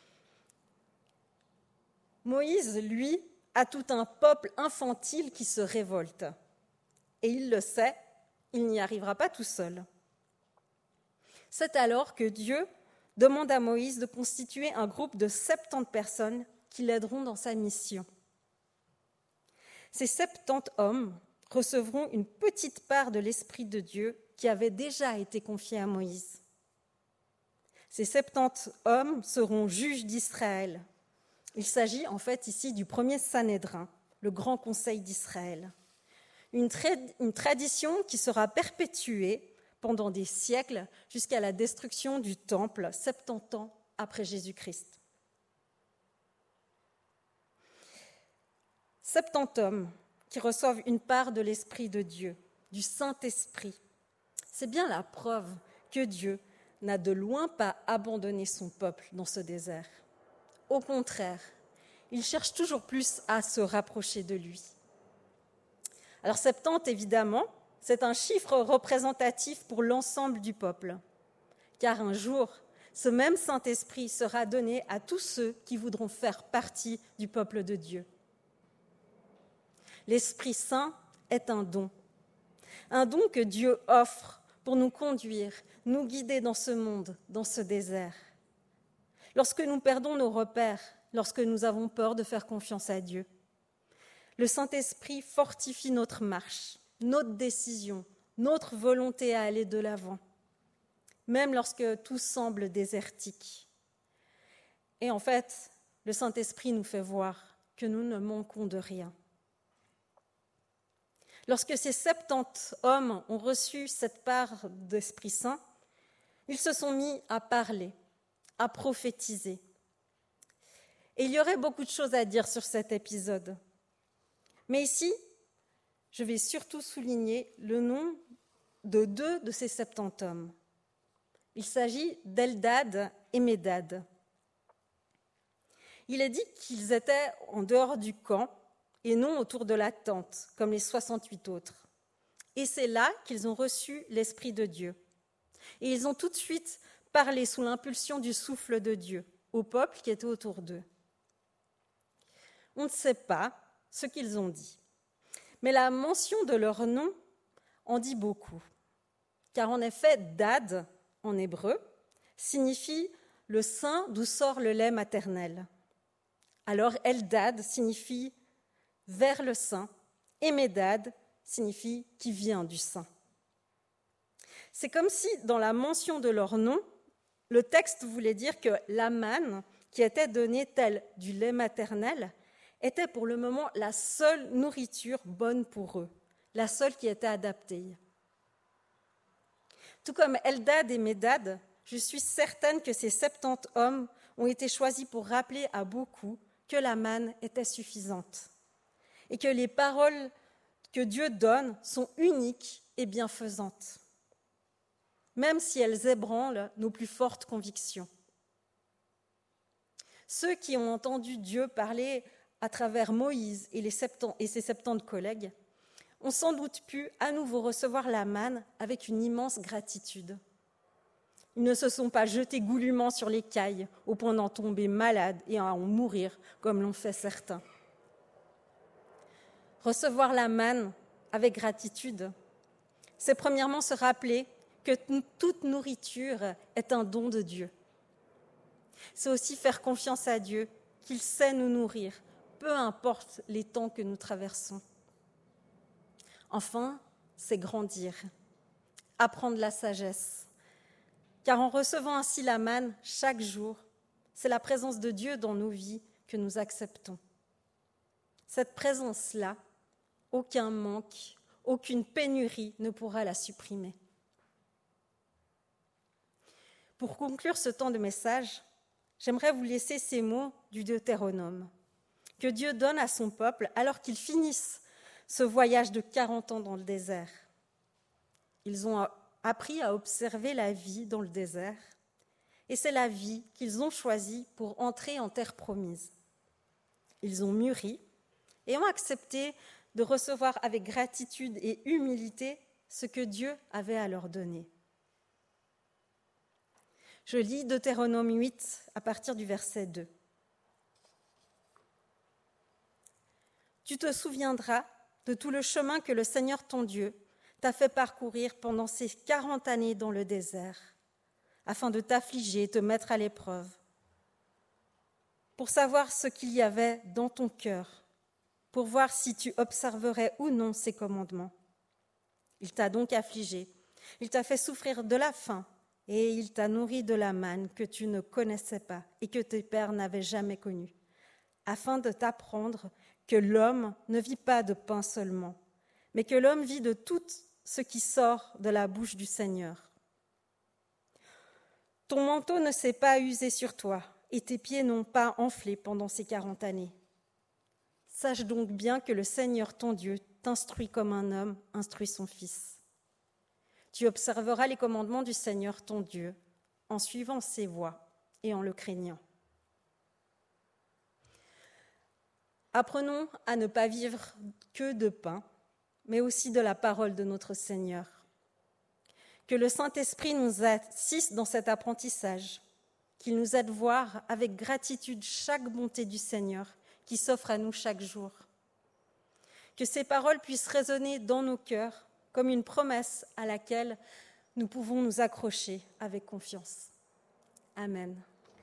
Moïse, lui, a tout un peuple infantile qui se révolte. Et il le sait, il n'y arrivera pas tout seul. C'est alors que Dieu demande à Moïse de constituer un groupe de 70 personnes qui l'aideront dans sa mission. ces 70 hommes recevront une petite part de l'Esprit de Dieu qui avait déjà été confié à Moïse. Ces 70 hommes seront juges d'Israël. Il s'agit en fait ici du premier Sanhédrin, le grand conseil d'Israël. Une tradition qui sera perpétuée pendant des siècles jusqu'à la destruction du temple, 70 ans après Jésus-Christ. 70 hommes qui reçoivent une part de l'Esprit de Dieu, du Saint-Esprit. C'est bien la preuve que Dieu n'a de loin pas abandonné son peuple dans ce désert. Au contraire, il cherche toujours plus à se rapprocher de lui. Alors 70, évidemment, c'est un chiffre représentatif pour l'ensemble du peuple, car un jour, ce même Saint-Esprit sera donné à tous ceux qui voudront faire partie du peuple de Dieu. L'Esprit Saint est un don que Dieu offre pour nous conduire, nous guider dans ce monde, dans ce désert. Lorsque nous perdons nos repères, lorsque nous avons peur de faire confiance à Dieu, le Saint-Esprit fortifie notre marche, notre décision, notre volonté à aller de l'avant, même lorsque tout semble désertique. Et en fait, le Saint-Esprit nous fait voir que nous ne manquons de rien. Lorsque ces 70 hommes ont reçu cette part d'Esprit Saint, ils se sont mis à parler, à prophétiser. Et il y aurait beaucoup de choses à dire sur cet épisode. Mais ici, je vais surtout souligner le nom de 2 de ces 70 hommes. Il s'agit d'Eldad et Médad. Il est dit qu'ils étaient en dehors du camp et non autour de la tente, comme les 68 autres. Et c'est là qu'ils ont reçu l'Esprit de Dieu. Et ils ont tout de suite parlé sous l'impulsion du souffle de Dieu au peuple qui était autour d'eux. On ne sait pas ce qu'ils ont dit, mais la mention de leur nom en dit beaucoup. Car en effet, Dad, en hébreu, signifie le sein d'où sort le lait maternel. Alors Eldad signifie vers le sein, et Médad signifie qui vient du sein. C'est comme si, dans la mention de leur nom, le texte voulait dire que la manne qui était donnée telle du lait maternel était pour le moment la seule nourriture bonne pour eux, la seule qui était adaptée. Tout comme Eldad et Médad, je suis certaine que ces 70 hommes ont été choisis pour rappeler à beaucoup que la manne était suffisante et que les paroles que Dieu donne sont uniques et bienfaisantes, même si elles ébranlent nos plus fortes convictions. Ceux qui ont entendu Dieu parler à travers Moïse et ses 70 collègues ont sans doute pu à nouveau recevoir la manne avec une immense gratitude. Ils ne se sont pas jetés goulûment sur l'écaille au point d'en tomber malades et à en mourir comme l'ont fait certains. Recevoir la manne avec gratitude, c'est premièrement se rappeler que toute nourriture est un don de Dieu. C'est aussi faire confiance à Dieu, qu'il sait nous nourrir, peu importe les temps que nous traversons. Enfin, c'est grandir, apprendre la sagesse. Car en recevant ainsi la manne chaque jour, c'est la présence de Dieu dans nos vies que nous acceptons. Cette présence-là, aucun manque, aucune pénurie ne pourra la supprimer. Pour conclure ce temps de message, j'aimerais vous laisser ces mots du Deutéronome que Dieu donne à son peuple alors qu'ils finissent ce voyage de 40 ans dans le désert. Ils ont appris à observer la vie dans le désert et c'est la vie qu'ils ont choisie pour entrer en terre promise. Ils ont mûri et ont accepté de recevoir avec gratitude et humilité ce que Dieu avait à leur donner. Je lis Deutéronome 8 à partir du verset 2. Tu te souviendras de tout le chemin que le Seigneur ton Dieu t'a fait parcourir pendant ces 40 années dans le désert, afin de t'affliger et te mettre à l'épreuve, pour savoir ce qu'il y avait dans ton cœur, pour voir si tu observerais ou non ses commandements. Il t'a donc affligé, il t'a fait souffrir de la faim, et il t'a nourri de la manne que tu ne connaissais pas et que tes pères n'avaient jamais connue, afin de t'apprendre que l'homme ne vit pas de pain seulement, mais que l'homme vit de tout ce qui sort de la bouche du Seigneur. Ton manteau ne s'est pas usé sur toi, et tes pieds n'ont pas enflé pendant ces 40 années. Sache donc bien que le Seigneur ton Dieu t'instruit comme un homme instruit son fils. Tu observeras les commandements du Seigneur ton Dieu en suivant ses voies et en le craignant. Apprenons à ne pas vivre que de pain, mais aussi de la parole de notre Seigneur. Que le Saint-Esprit nous assiste dans cet apprentissage, qu'il nous aide voir avec gratitude chaque bonté du Seigneur qui s'offre à nous chaque jour. Que ces paroles puissent résonner dans nos cœurs comme une promesse à laquelle nous pouvons nous accrocher avec confiance. Amen.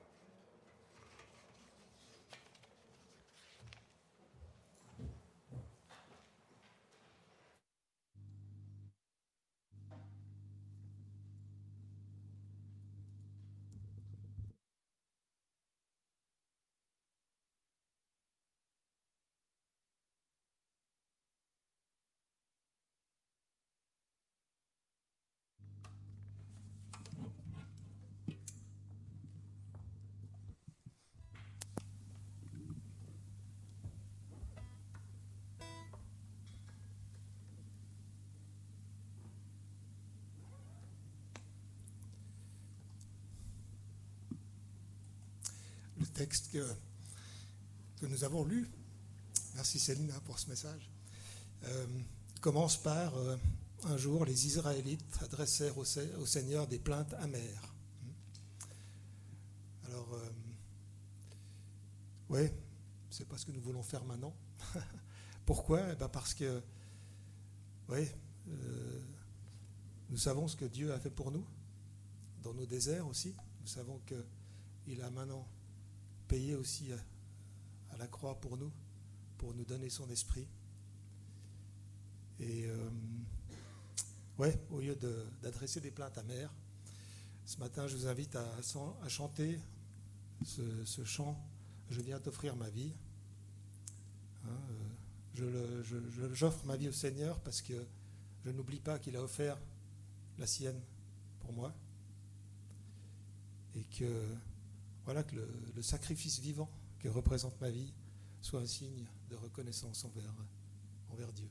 Le texte que nous avons lu, merci Céline pour ce message, commence par un jour les Israélites adressèrent au Seigneur des plaintes amères. Alors, c'est pas ce que nous voulons faire maintenant. Pourquoi ? Parce que, nous savons ce que Dieu a fait pour nous, dans nos déserts aussi. Nous savons qu'il a maintenant payé aussi à la croix pour nous donner son esprit. Et au lieu d'adresser des plaintes amères, ce matin je vous invite à chanter ce chant « Je viens t'offrir ma vie ». J'offre ma vie au Seigneur parce que je n'oublie pas qu'il a offert la sienne pour moi et que le sacrifice vivant que représente ma vie soit un signe de reconnaissance envers Dieu.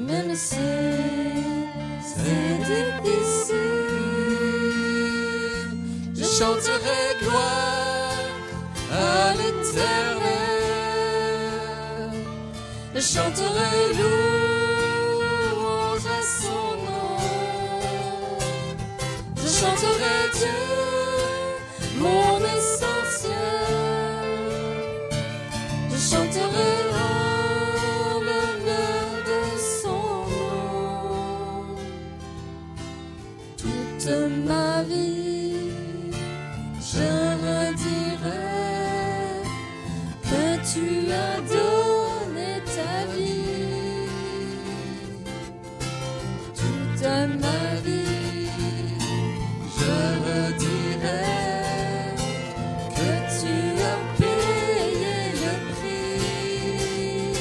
même si c'est difficile, je chanterai gloire à l'Éternel, je chanterai louange à son nom, je chanterai Dieu, mon essentiel, je chanterai en l'honneur de son nom. Toute ma vie, je redirai que tu as donné ta vie. Toute ma vie, je redirai que tu as payé le prix.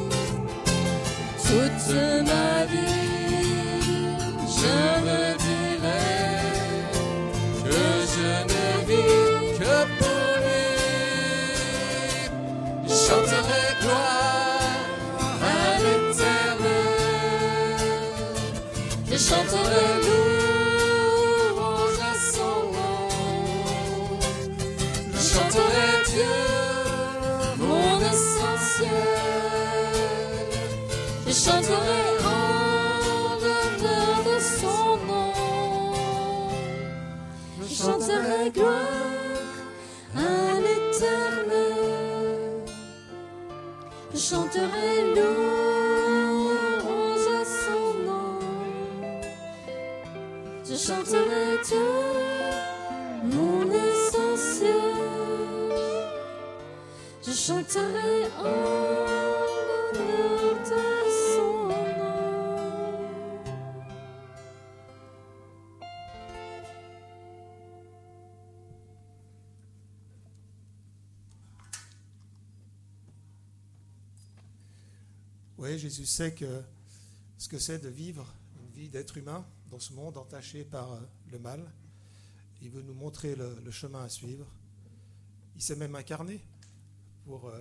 Toute ma vie, je redirai que je ne vis que pour lui. Je chanterai gloire à l'Éternel, je chanterai louange à son nom, je chanterai Dieu, mon essentiel, je chanterai en l'honneur de son nom, je chanterai gloire à l'Éternel, je chanterai louange à son nom, je chanterai Dieu, mon essentiel, je chanterai en l'honneur de son nom. Oui, Jésus sait que ce que c'est de vivre une vie d'être humain dans ce monde entaché par le mal. Il veut nous montrer le chemin à suivre. Il s'est même incarné pour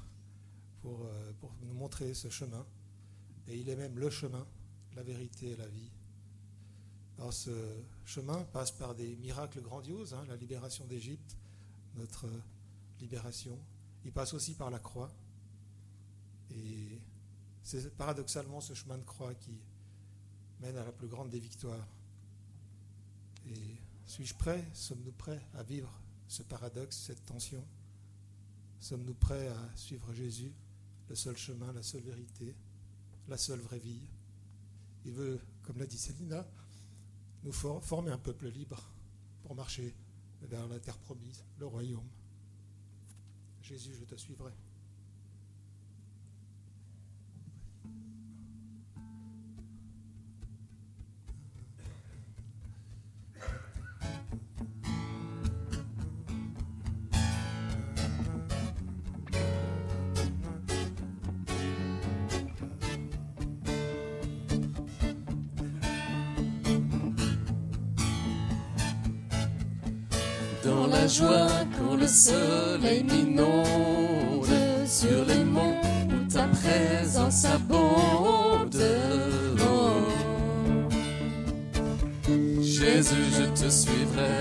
nous montrer ce chemin. Et il est même le chemin, la vérité et la vie. Alors ce chemin passe par des miracles grandioses, hein, la libération d'Égypte, notre libération. Il passe aussi par la croix. Et c'est paradoxalement ce chemin de croix qui mène à la plus grande des victoires. Et suis-je prêt, sommes-nous prêts à vivre ce paradoxe, cette tension? Sommes-nous prêts à suivre Jésus, le seul chemin, la seule vérité, la seule vraie vie? Il veut, comme l'a dit Célina, nous former un peuple libre pour marcher vers la terre promise, le royaume. Jésus, je te suivrai. Dans la joie quand le soleil m'inonde, sur les monts où ta présence abonde. Oh. Jésus, je te suivrai.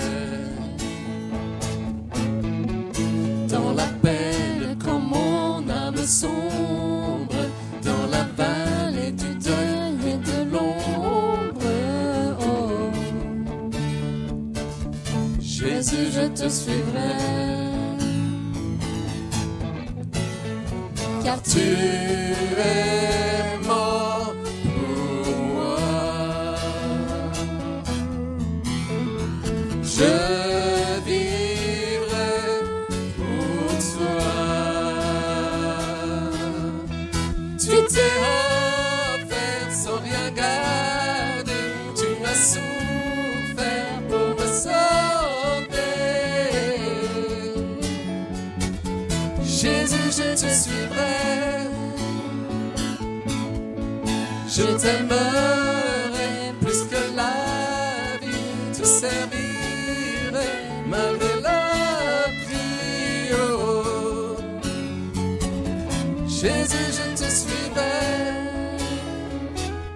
Dans la peine quand mon âme sombre, dans la vallée du deuil et de l'ombre. Oh. Jésus, je te suivrai, car tu es mort pour moi. Je vivrai pour toi. Tu t'es offert sans rien garder, tu as souffert pour me sauver. Jésus, je te suivrai, je t'aimerai plus que la vie, te servirai malgré la pluie. Oh. Jésus, je te suivrai,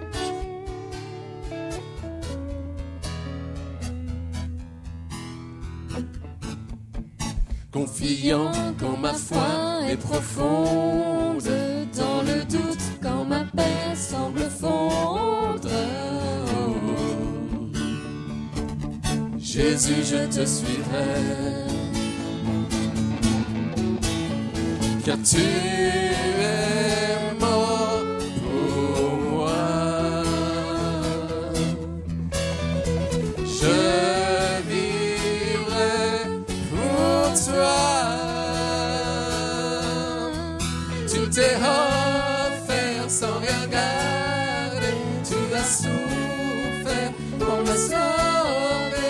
confiant quand ma foi est profonde, dans le doute quand ma paix semble fondre. Jésus, je te suivrai, car tu es mort pour moi. Je vivrai pour toi. Tu t'es offert sans rien garder, tu as souffert pour me sauver.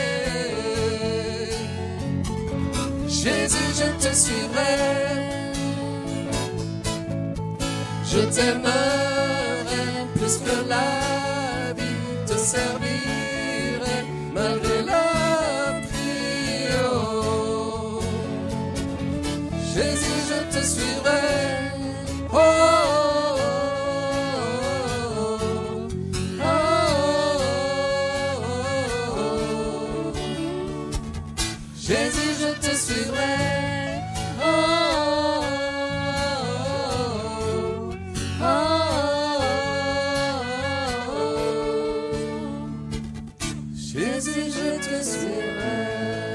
Jésus, je te suivrai, je t'aimerai plus que la vie, te servirai malgré la prix. Oh, Jésus, je te suivrai. Oh, oh, oh, oh, oh. Jésus, je te suivrai. Jésus, je te suivrai.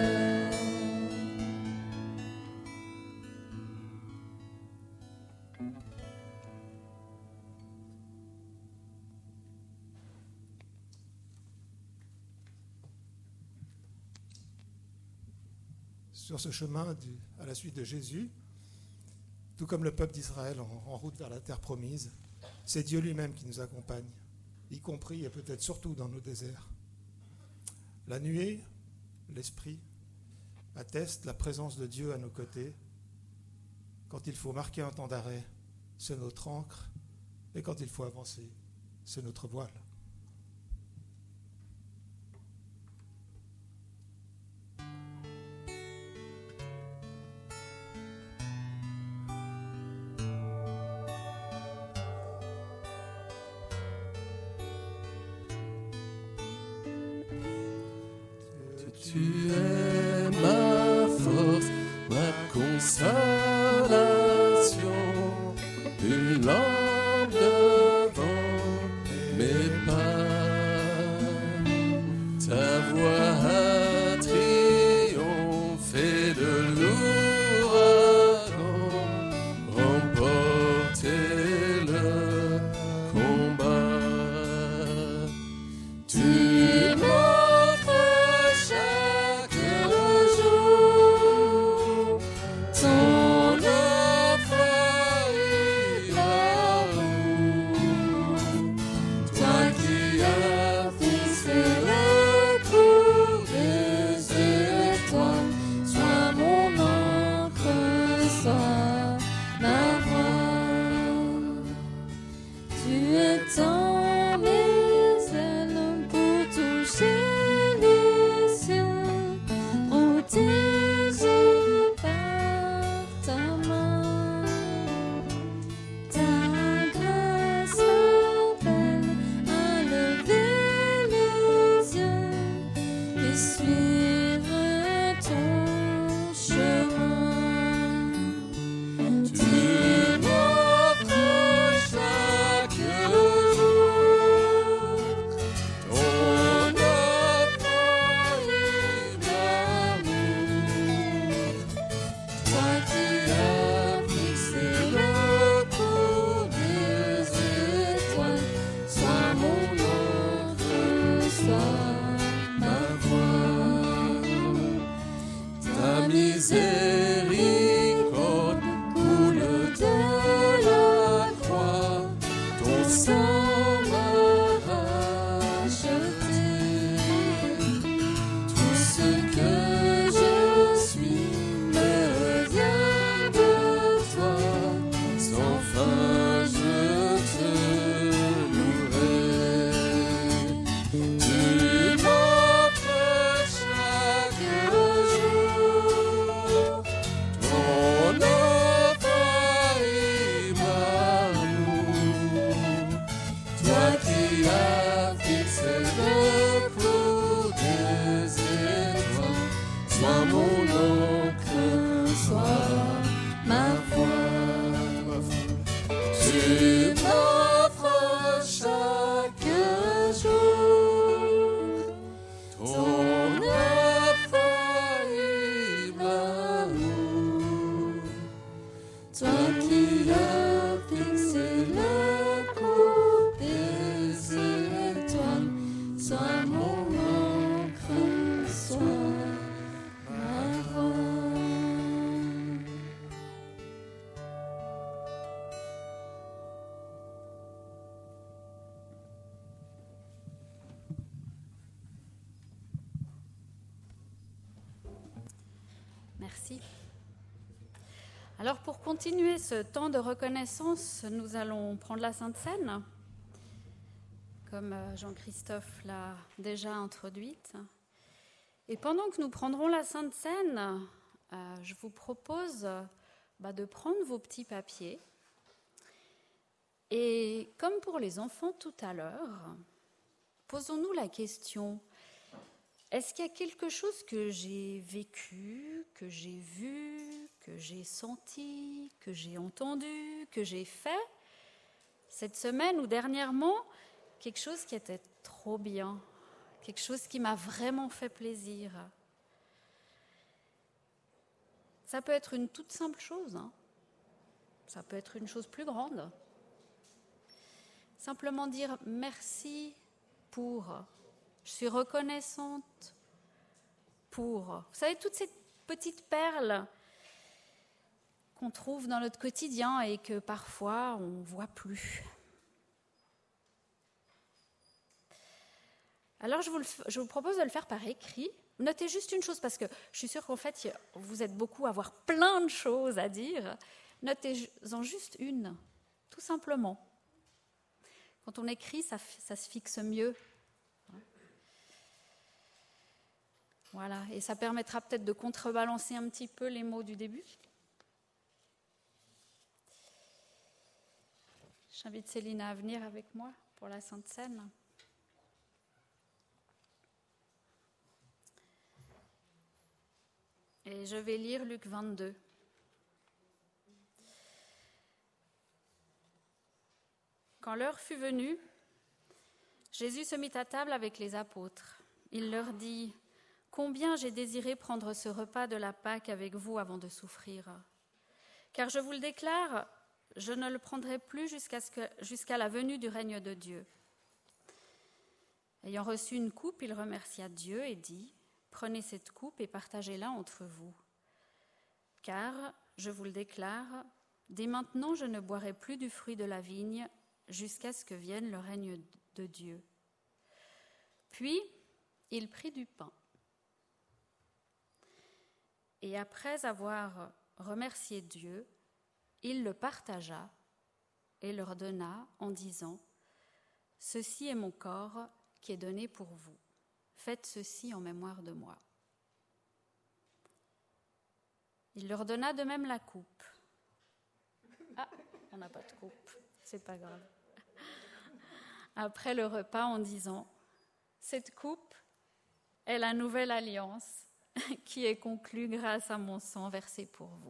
Sur ce chemin à la suite de Jésus, tout comme le peuple d'Israël en route vers la terre promise, c'est Dieu lui-même qui nous accompagne, y compris et peut-être surtout dans nos déserts. La nuée, l'esprit, attestent la présence de Dieu à nos côtés. Quand il faut marquer un temps d'arrêt, c'est notre ancre, et quand il faut avancer, c'est notre voile. Tu es ma force, ma consolation, une lampe devant mes pas. Ta voix a triomphé de l'ouragan, remporté le combat. Tu m'offres chaque jour merci. Alors pour continuer ce temps de reconnaissance, nous allons prendre la Sainte Seine, comme Jean-Christophe l'a déjà introduite. Et pendant que nous prendrons la Sainte Seine, je vous propose de prendre vos petits papiers. Et comme pour les enfants tout à l'heure, posons-nous la question, est-ce qu'il y a quelque chose que j'ai vécu, que j'ai vu, que j'ai senti, que j'ai entendu, que j'ai fait cette semaine ou dernièrement, quelque chose qui était trop bien, quelque chose qui m'a vraiment fait plaisir. Ça peut être une toute simple chose, ça peut être une chose plus grande. Simplement dire merci pour, je suis reconnaissante pour. Vous savez, toutes ces petites perles qu'on trouve dans notre quotidien et que parfois on ne voit plus. Alors je vous propose de le faire par écrit. Notez juste une chose parce que je suis sûre qu'en fait vous êtes beaucoup à avoir plein de choses à dire. Notez-en juste une, tout simplement. Quand on écrit, ça se fixe mieux. Voilà, et ça permettra peut-être de contrebalancer un petit peu les mots du début. J'invite Céline à venir avec moi pour la Sainte Seine. Et je vais lire Luc 22. Quand l'heure fut venue, Jésus se mit à table avec les apôtres. Il leur dit « Combien j'ai désiré prendre ce repas de la Pâque avec vous avant de souffrir. Car je vous le déclare, je ne le prendrai plus jusqu'à la venue du règne de Dieu. » Ayant reçu une coupe, il remercia Dieu et dit « Prenez cette coupe et partagez-la entre vous. Car, je vous le déclare, dès maintenant je ne boirai plus du fruit de la vigne jusqu'à ce que vienne le règne de Dieu. » Puis, il prit du pain. Et après avoir remercié Dieu, il le partagea et leur donna en disant « Ceci est mon corps qui est donné pour vous. Faites ceci en mémoire de moi. » Il leur donna de même la coupe. Ah, on n'a pas de coupe, c'est pas grave. Après le repas en disant « Cette coupe est la nouvelle alliance qui est conclue grâce à mon sang versé pour vous. »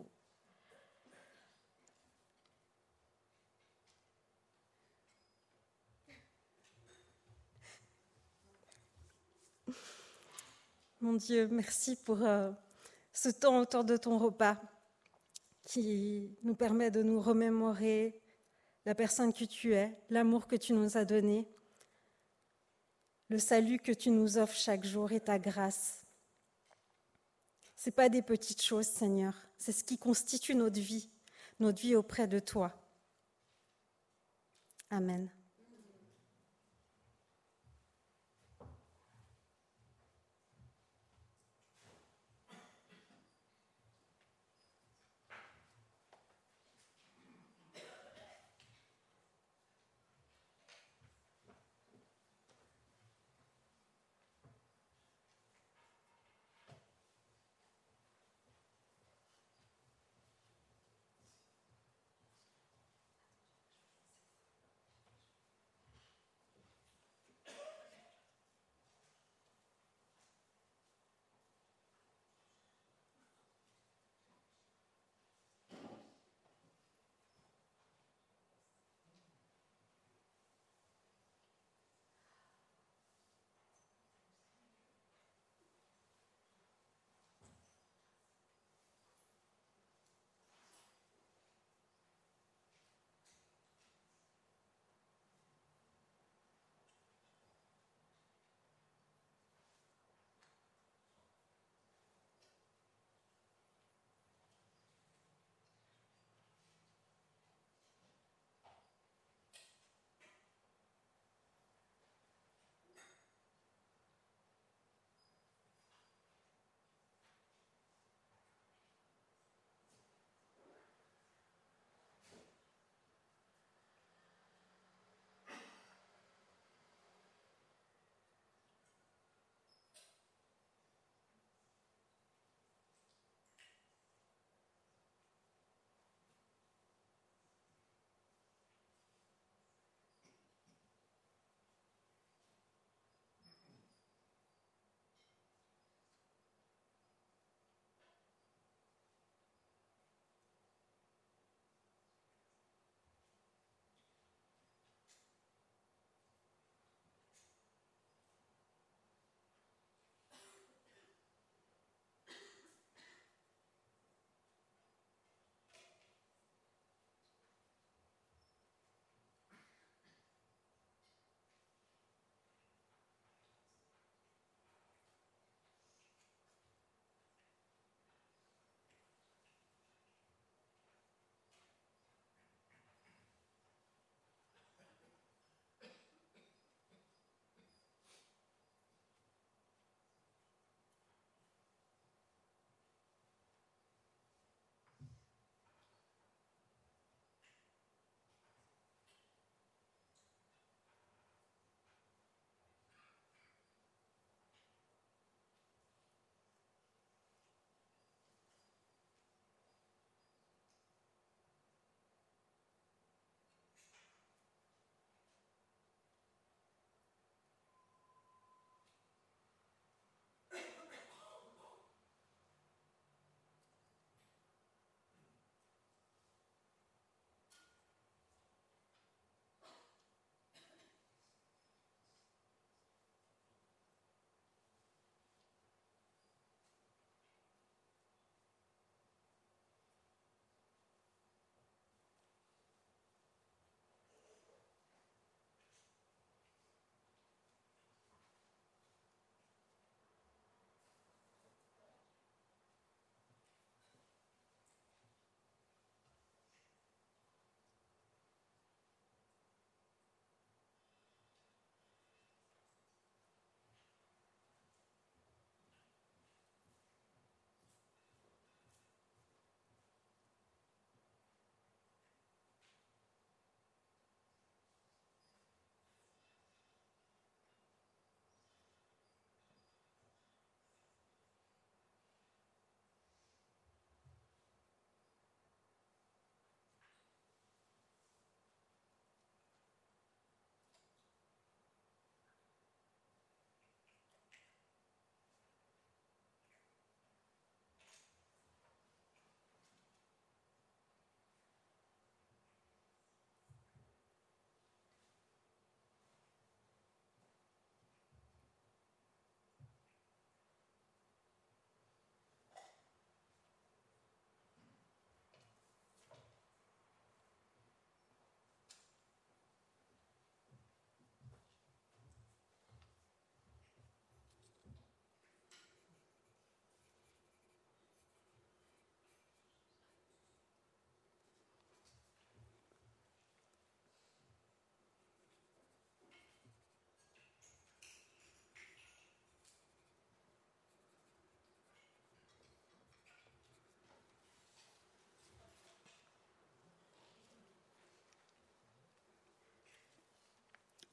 Mon Dieu, merci pour ce temps autour de ton repas qui nous permet de nous remémorer la personne que tu es, l'amour que tu nous as donné, le salut que tu nous offres chaque jour et ta grâce. Ce n'est pas des petites choses, Seigneur, c'est ce qui constitue notre vie auprès de toi. Amen.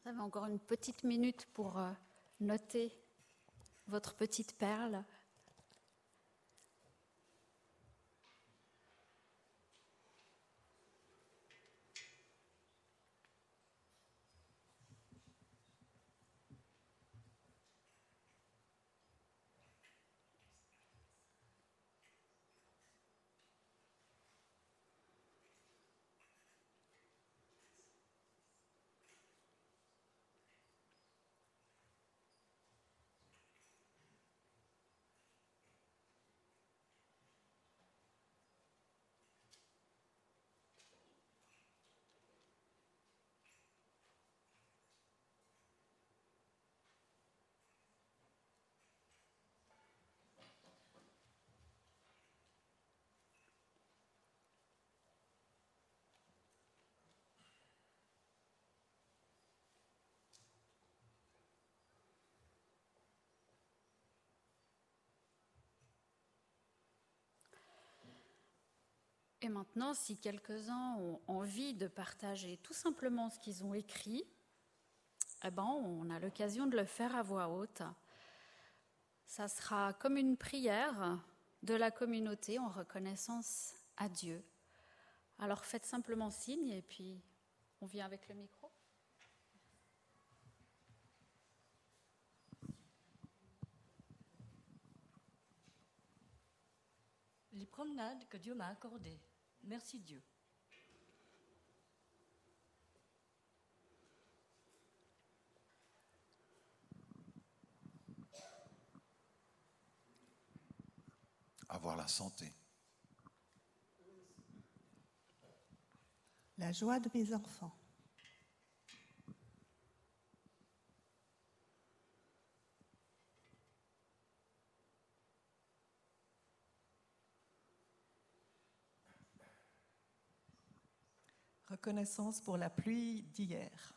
Vous avez encore une petite minute pour noter votre petite perle. Et maintenant, si quelques-uns ont envie de partager tout simplement ce qu'ils ont écrit, eh ben, on a l'occasion de le faire à voix haute. Ça sera comme une prière de la communauté en reconnaissance à Dieu. Alors faites simplement signe et puis on vient avec le micro. Les promenades que Dieu m'a accordées. Merci Dieu. Avoir la santé. La joie de mes enfants. Reconnaissance pour la pluie d'hier.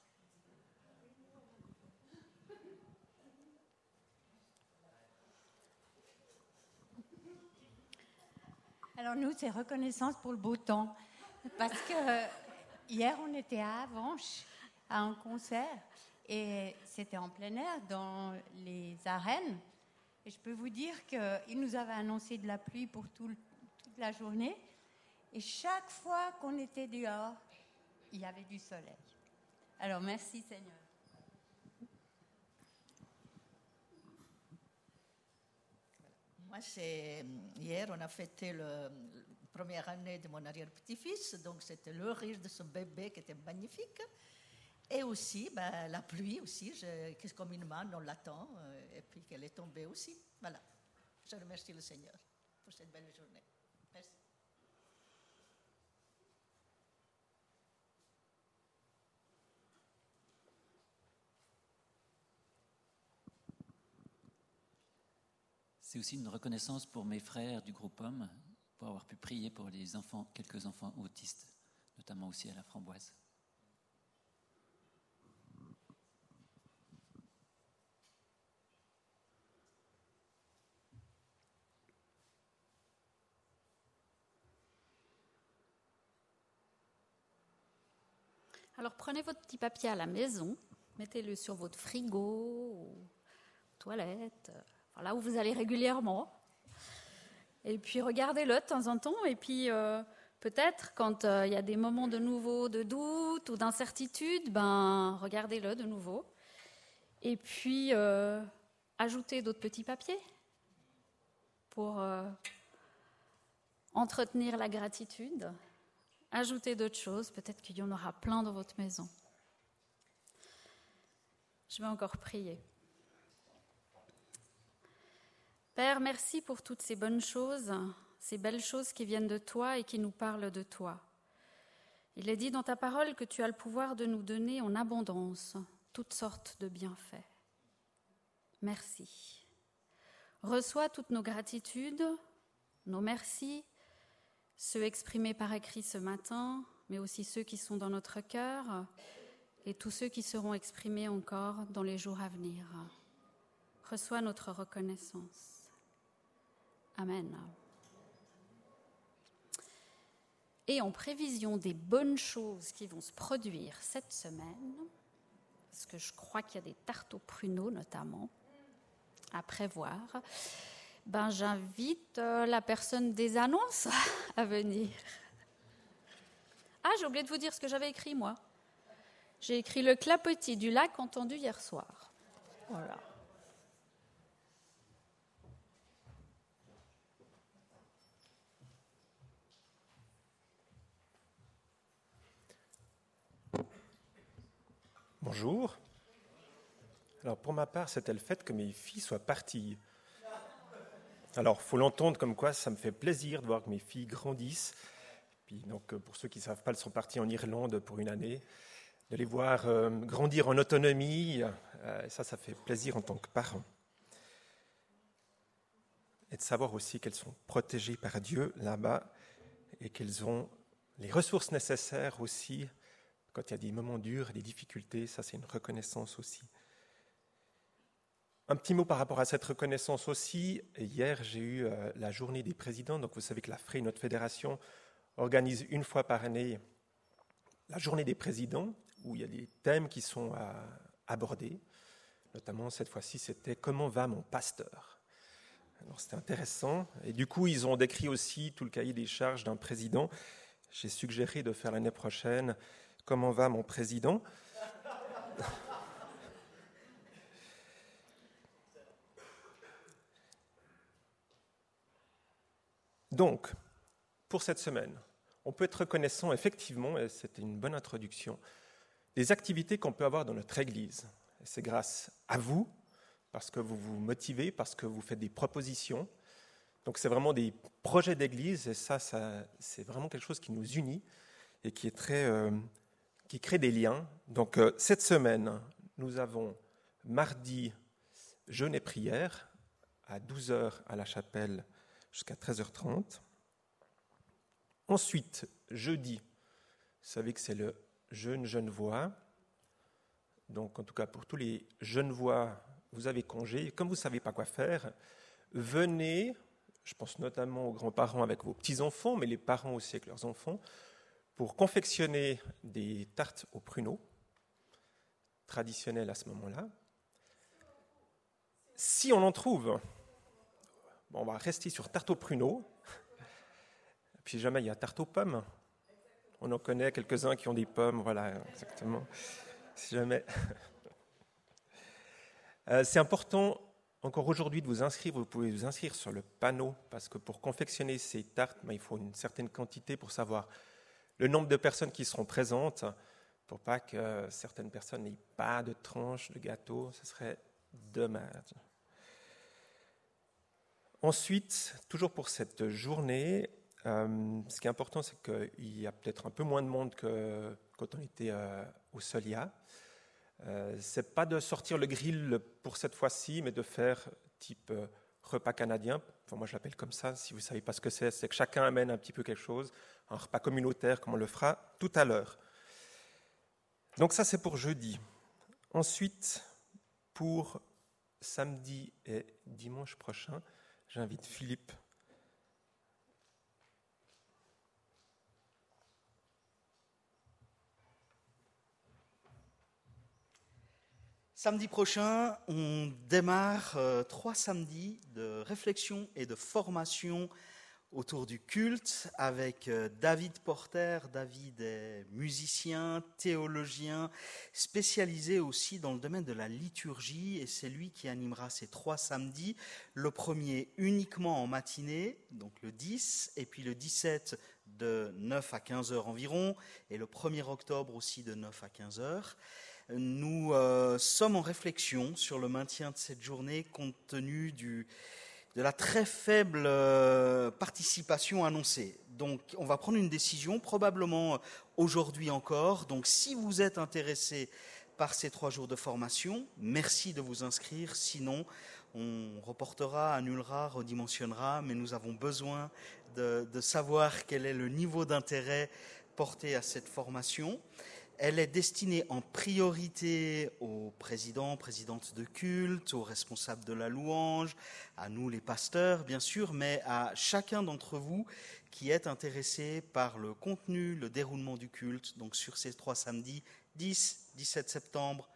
Alors nous, c'est reconnaissance pour le beau temps. Parce que hier, on était à Avenches, à un concert, et c'était en plein air, dans les arènes. Et je peux vous dire qu'ils nous avaient annoncé de la pluie pour toute la journée. Et chaque fois qu'on était dehors, il y avait du soleil. Alors, merci Seigneur. Moi, hier, on a fêté la première année de mon arrière-petit-fils, donc c'était le rire de ce bébé qui était magnifique. Et aussi, la pluie aussi, comme une manne, on l'attend, et puis qu'elle est tombée aussi. Voilà. Je remercie le Seigneur pour cette belle journée. Merci. C'est aussi une reconnaissance pour mes frères du groupe Homme, pour avoir pu prier pour les enfants, quelques enfants autistes, notamment aussi à la Framboise. Alors prenez votre petit papier à la maison, mettez-le sur votre frigo, ou toilette, là où vous allez régulièrement. Et puis regardez-le de temps en temps. Et puis peut-être quand il y a des moments de nouveau de doute ou d'incertitude, regardez-le de nouveau. Et puis ajoutez d'autres petits papiers pour entretenir la gratitude. Ajoutez d'autres choses. Peut-être qu'il y en aura plein dans votre maison. Je vais encore prier. Père, merci pour toutes ces bonnes choses, ces belles choses qui viennent de toi et qui nous parlent de toi. Il est dit dans ta parole que tu as le pouvoir de nous donner en abondance toutes sortes de bienfaits. Merci. Reçois toutes nos gratitudes, nos merci, ceux exprimés par écrit ce matin, mais aussi ceux qui sont dans notre cœur et tous ceux qui seront exprimés encore dans les jours à venir. Reçois notre reconnaissance. Amen. Et en prévision des bonnes choses qui vont se produire cette semaine, parce que je crois qu'il y a des tartes aux pruneaux notamment à prévoir, j'invite la personne des annonces à venir. Ah, j'ai oublié de vous dire ce que j'avais écrit, moi. J'ai écrit le clapotis du lac entendu hier soir. Voilà. Bonjour. Alors pour ma part, c'était le fait que mes filles soient parties. Alors, il faut l'entendre comme quoi ça me fait plaisir de voir que mes filles grandissent. Puis donc, pour ceux qui ne savent pas, elles sont parties en Irlande pour une année. De les voir grandir en autonomie, ça fait plaisir en tant que parent. Et de savoir aussi qu'elles sont protégées par Dieu là-bas et qu'elles ont les ressources nécessaires aussi quand il y a des moments durs, des difficultés. Ça, c'est une reconnaissance aussi. Un petit mot par rapport à cette reconnaissance aussi. Hier, j'ai eu la journée des présidents. Donc, vous savez que la FREI, notre fédération, organise une fois par année la journée des présidents, où il y a des thèmes qui sont abordés. Notamment, cette fois-ci, c'était « Comment va mon pasteur ?» Alors, c'était intéressant. Et du coup, ils ont décrit aussi tout le cahier des charges d'un président. J'ai suggéré de faire l'année prochaine « Comment va mon président ?» Donc, pour cette semaine, on peut être reconnaissant effectivement, et c'était une bonne introduction, des activités qu'on peut avoir dans notre Église. Et c'est grâce à vous, parce que vous vous motivez, parce que vous faites des propositions. Donc c'est vraiment des projets d'Église, et ça c'est vraiment quelque chose qui nous unit et qui est qui crée des liens. Donc cette semaine, nous avons mardi jeûne et prière à 12h à la chapelle jusqu'à 13h30. Ensuite, jeudi, vous savez que c'est le jeûne genevois. Donc, en tout cas, pour tous les genevois, vous avez congé. Comme vous ne savez pas quoi faire, venez, je pense notamment aux grands-parents avec vos petits-enfants, mais les parents aussi avec leurs enfants, pour confectionner des tartes aux pruneaux, traditionnelles à ce moment-là. Si on en trouve, on va rester sur tarte aux pruneaux. Puis jamais il y a tarte aux pommes. On en connaît quelques-uns qui ont des pommes, voilà, exactement. Si jamais. C'est important encore aujourd'hui de vous inscrire. Vous pouvez vous inscrire sur le panneau parce que pour confectionner ces tartes, il faut une certaine quantité pour savoir le nombre de personnes qui seront présentes, pour pas que certaines personnes n'aient pas de tranches de gâteau. Ce serait dommage. Ensuite, toujours pour cette journée, ce qui est important, c'est qu'il y a peut-être un peu moins de monde que quand on était au Solia. Ce n'est pas de sortir le grill pour cette fois-ci, mais de faire type repas canadien. Enfin, moi, je l'appelle comme ça. Si vous ne savez pas ce que c'est que chacun amène un petit peu quelque chose, un repas communautaire, comme on le fera tout à l'heure. Donc ça, c'est pour jeudi. Ensuite, pour samedi et dimanche prochain, j'invite Philippe. Samedi prochain, on démarre 3 samedis de réflexion et de formation autour du culte avec David Porter. David est musicien, théologien, spécialisé aussi dans le domaine de la liturgie et c'est lui qui animera ces 3 samedis. Le premier uniquement en matinée, donc le 10, et puis le 17 de 9 à 15 heures environ, et le 1er octobre aussi de 9 à 15 heures. Nous sommes en réflexion sur le maintien de cette journée compte tenu de la très faible participation annoncée. Donc on va prendre une décision probablement aujourd'hui encore. Donc si vous êtes intéressé par ces 3 jours de formation, merci de vous inscrire. Sinon, on reportera, annulera, redimensionnera, mais nous avons besoin de savoir quel est le niveau d'intérêt porté à cette formation. Elle est destinée en priorité aux présidents, présidentes de culte, aux responsables de la louange, à nous les pasteurs bien sûr, mais à chacun d'entre vous qui est intéressé par le contenu, le déroulement du culte. Donc sur ces 3 samedis, 10, 17 septembre,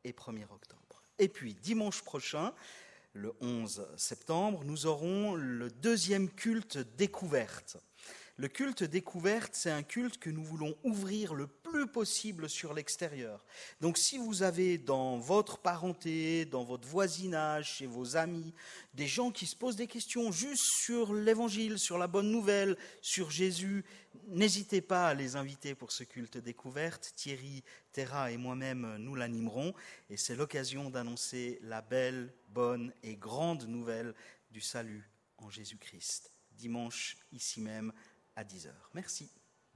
et 1er octobre. Et puis, dimanche prochain, le 11 septembre, nous aurons le 2e culte découverte. Le culte découverte, c'est un culte que nous voulons ouvrir le plus possible sur l'extérieur. Donc si vous avez dans votre parenté, dans votre voisinage, chez vos amis, des gens qui se posent des questions juste sur l'Évangile, sur la bonne nouvelle, sur Jésus, n'hésitez pas à les inviter pour ce culte découverte. Thierry, Terra et moi-même, nous l'animerons. Et c'est l'occasion d'annoncer la belle, bonne et grande nouvelle du salut en Jésus-Christ. Dimanche, ici même, à 10h. Merci.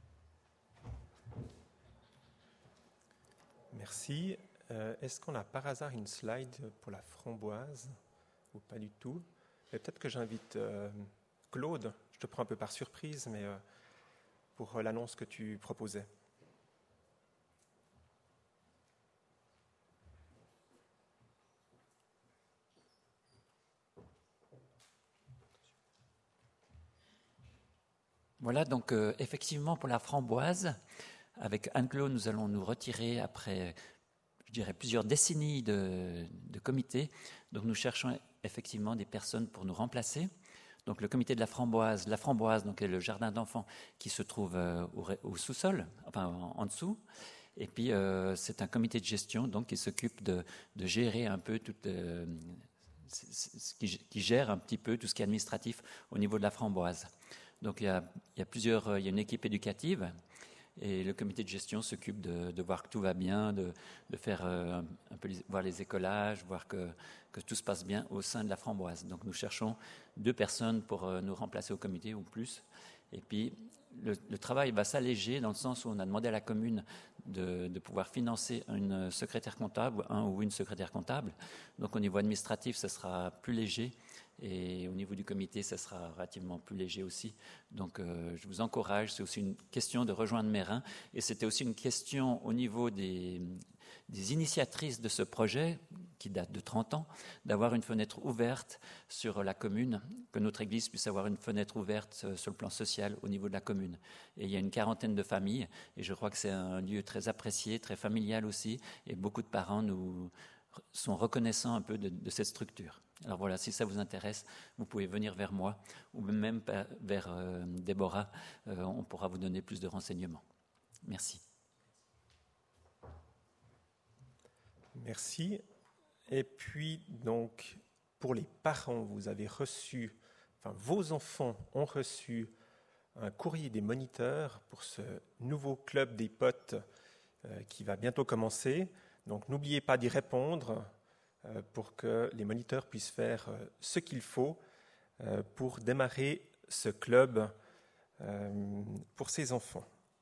Merci. Est-ce qu'on a par hasard une slide pour la framboise ou pas du tout? Et peut-être que j'invite Claude, je te prends un peu par surprise, mais pour l'annonce que tu proposais. Voilà, donc effectivement pour la framboise, avec Anne-Claude, nous allons nous retirer après, je dirais, plusieurs décennies de comité. Donc nous cherchons effectivement des personnes pour nous remplacer. Donc le comité de la framboise donc, est le jardin d'enfants qui se trouve au sous-sol, enfin en dessous. Et puis c'est un comité de gestion donc, qui s'occupe de gérer un peu qui gère un petit peu tout ce qui est administratif au niveau de la framboise. Donc il y a une équipe éducative et le comité de gestion s'occupe de voir que tout va bien, de faire un peu voir les écolages, voir que tout se passe bien au sein de la framboise. Donc nous cherchons 2 personnes pour nous remplacer au comité ou plus. Et puis le travail va s'alléger dans le sens où on a demandé à la commune de pouvoir financer une secrétaire comptable, un ou une secrétaire comptable. Donc au niveau administratif, ça sera plus léger. Et au niveau du comité, ça sera relativement plus léger aussi. Donc je vous encourage, c'est aussi une question de rejoindre Mérin. Et c'était aussi une question au niveau des initiatrices de ce projet, qui date de 30 ans, d'avoir une fenêtre ouverte sur la commune, que notre Église puisse avoir une fenêtre ouverte sur le plan social au niveau de la commune. Et il y a une 40aine de familles, et je crois que c'est un lieu très apprécié, très familial aussi, et beaucoup de parents nous sont reconnaissants un peu de cette structure. Alors voilà, si ça vous intéresse, vous pouvez venir vers moi ou même vers Déborah. On pourra vous donner plus de renseignements. Merci. Merci. Et puis, donc, pour les parents, vous avez reçu, vos enfants ont reçu un courrier des moniteurs pour ce nouveau club des potes qui va bientôt commencer. Donc, n'oubliez pas d'y répondre pour que les moniteurs puissent faire ce qu'il faut pour démarrer ce club pour ces enfants.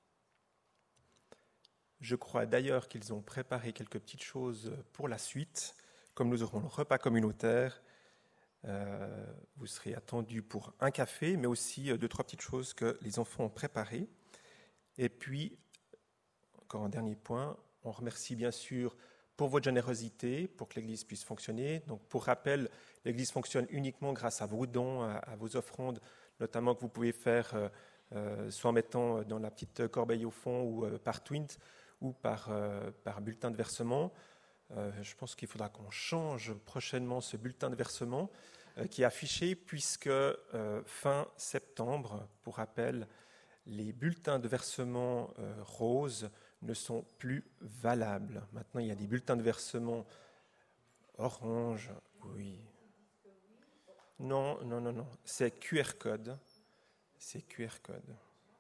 Je crois d'ailleurs qu'ils ont préparé quelques petites choses pour la suite. Comme nous aurons le repas communautaire, vous serez attendus pour un café, mais aussi 2-3 petites choses que les enfants ont préparées. Et puis, encore un dernier point, on remercie bien sûr pour votre générosité, pour que l'Église puisse fonctionner. Donc, pour rappel, l'Église fonctionne uniquement grâce à vos dons, à vos offrandes, notamment que vous pouvez faire soit en mettant dans la petite corbeille au fond ou par Twint ou par bulletin de versement. Je pense qu'il faudra qu'on change prochainement ce bulletin de versement qui est affiché puisque fin septembre, pour rappel, les bulletins de versement roses ne sont plus valables. Maintenant, il y a des bulletins de versement orange, oui. Non, c'est QR code. C'est QR code.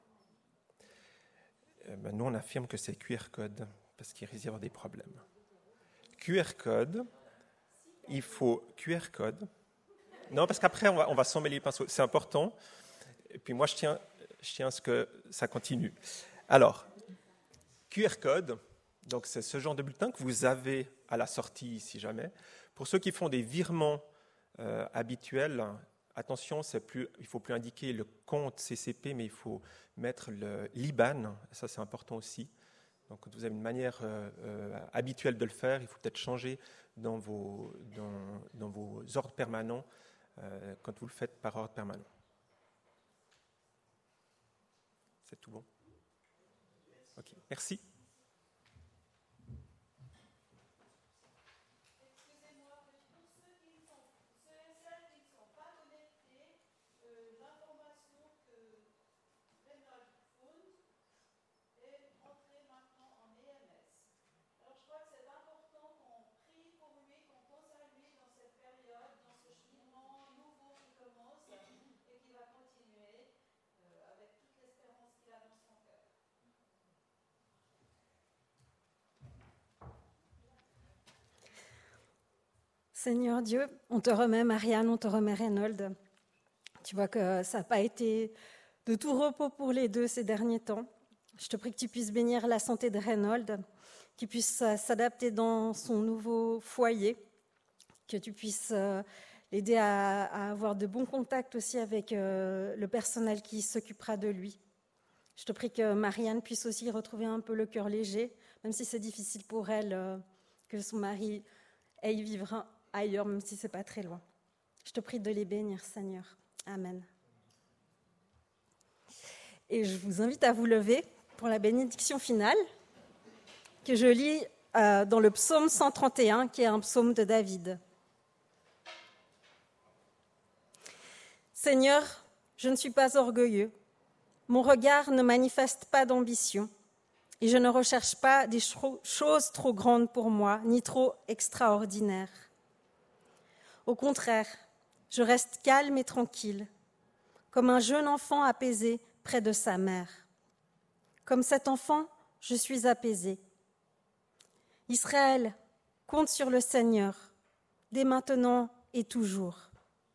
Nous, on affirme que c'est QR code parce qu'il risque d'y avoir des problèmes. QR code, il faut QR code. Non, parce qu'après, on va s'emmêler les pinceaux. C'est important. Et puis moi, je tiens à ce que ça continue. Alors, QR code, donc c'est ce genre de bulletin que vous avez à la sortie, si jamais. Pour ceux qui font des virements habituels, attention, il ne faut plus indiquer le compte CCP, mais il faut mettre l'IBAN. Ça, c'est important aussi. Donc, quand vous avez une manière habituelle de le faire, il faut peut-être changer dans vos ordres permanents quand vous le faites par ordre permanent. C'est tout bon? Ok, merci. Seigneur Dieu, on te remet Marianne, on te remet Reynold. Tu vois que ça n'a pas été de tout repos pour les deux ces derniers temps. Je te prie que tu puisses bénir la santé de Reynold, qu'il puisse s'adapter dans son nouveau foyer, que tu puisses l'aider à avoir de bons contacts aussi avec le personnel qui s'occupera de lui. Je te prie que Marianne puisse aussi retrouver un peu le cœur léger, même si c'est difficile pour elle que son mari aille vivre ailleurs, même si ce n'est pas très loin. Je te prie de les bénir, Seigneur. Amen. Et je vous invite à vous lever pour la bénédiction finale que je lis dans le psaume 131, qui est un psaume de David. Seigneur, je ne suis pas orgueilleux. Mon regard ne manifeste pas d'ambition et je ne recherche pas des choses trop grandes pour moi, ni trop extraordinaires. Au contraire, je reste calme et tranquille, comme un jeune enfant apaisé près de sa mère. Comme cet enfant, je suis apaisée. Israël, compte sur le Seigneur, dès maintenant et toujours.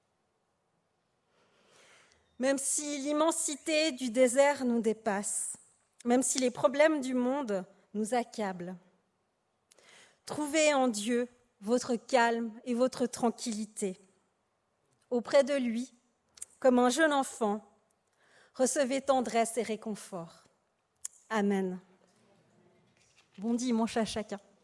Même si l'immensité du désert nous dépasse, même si les problèmes du monde nous accablent, trouvez en Dieu votre calme et votre tranquillité. Auprès de lui, comme un jeune enfant, recevez tendresse et réconfort. Amen. Bon dimanche à chacun.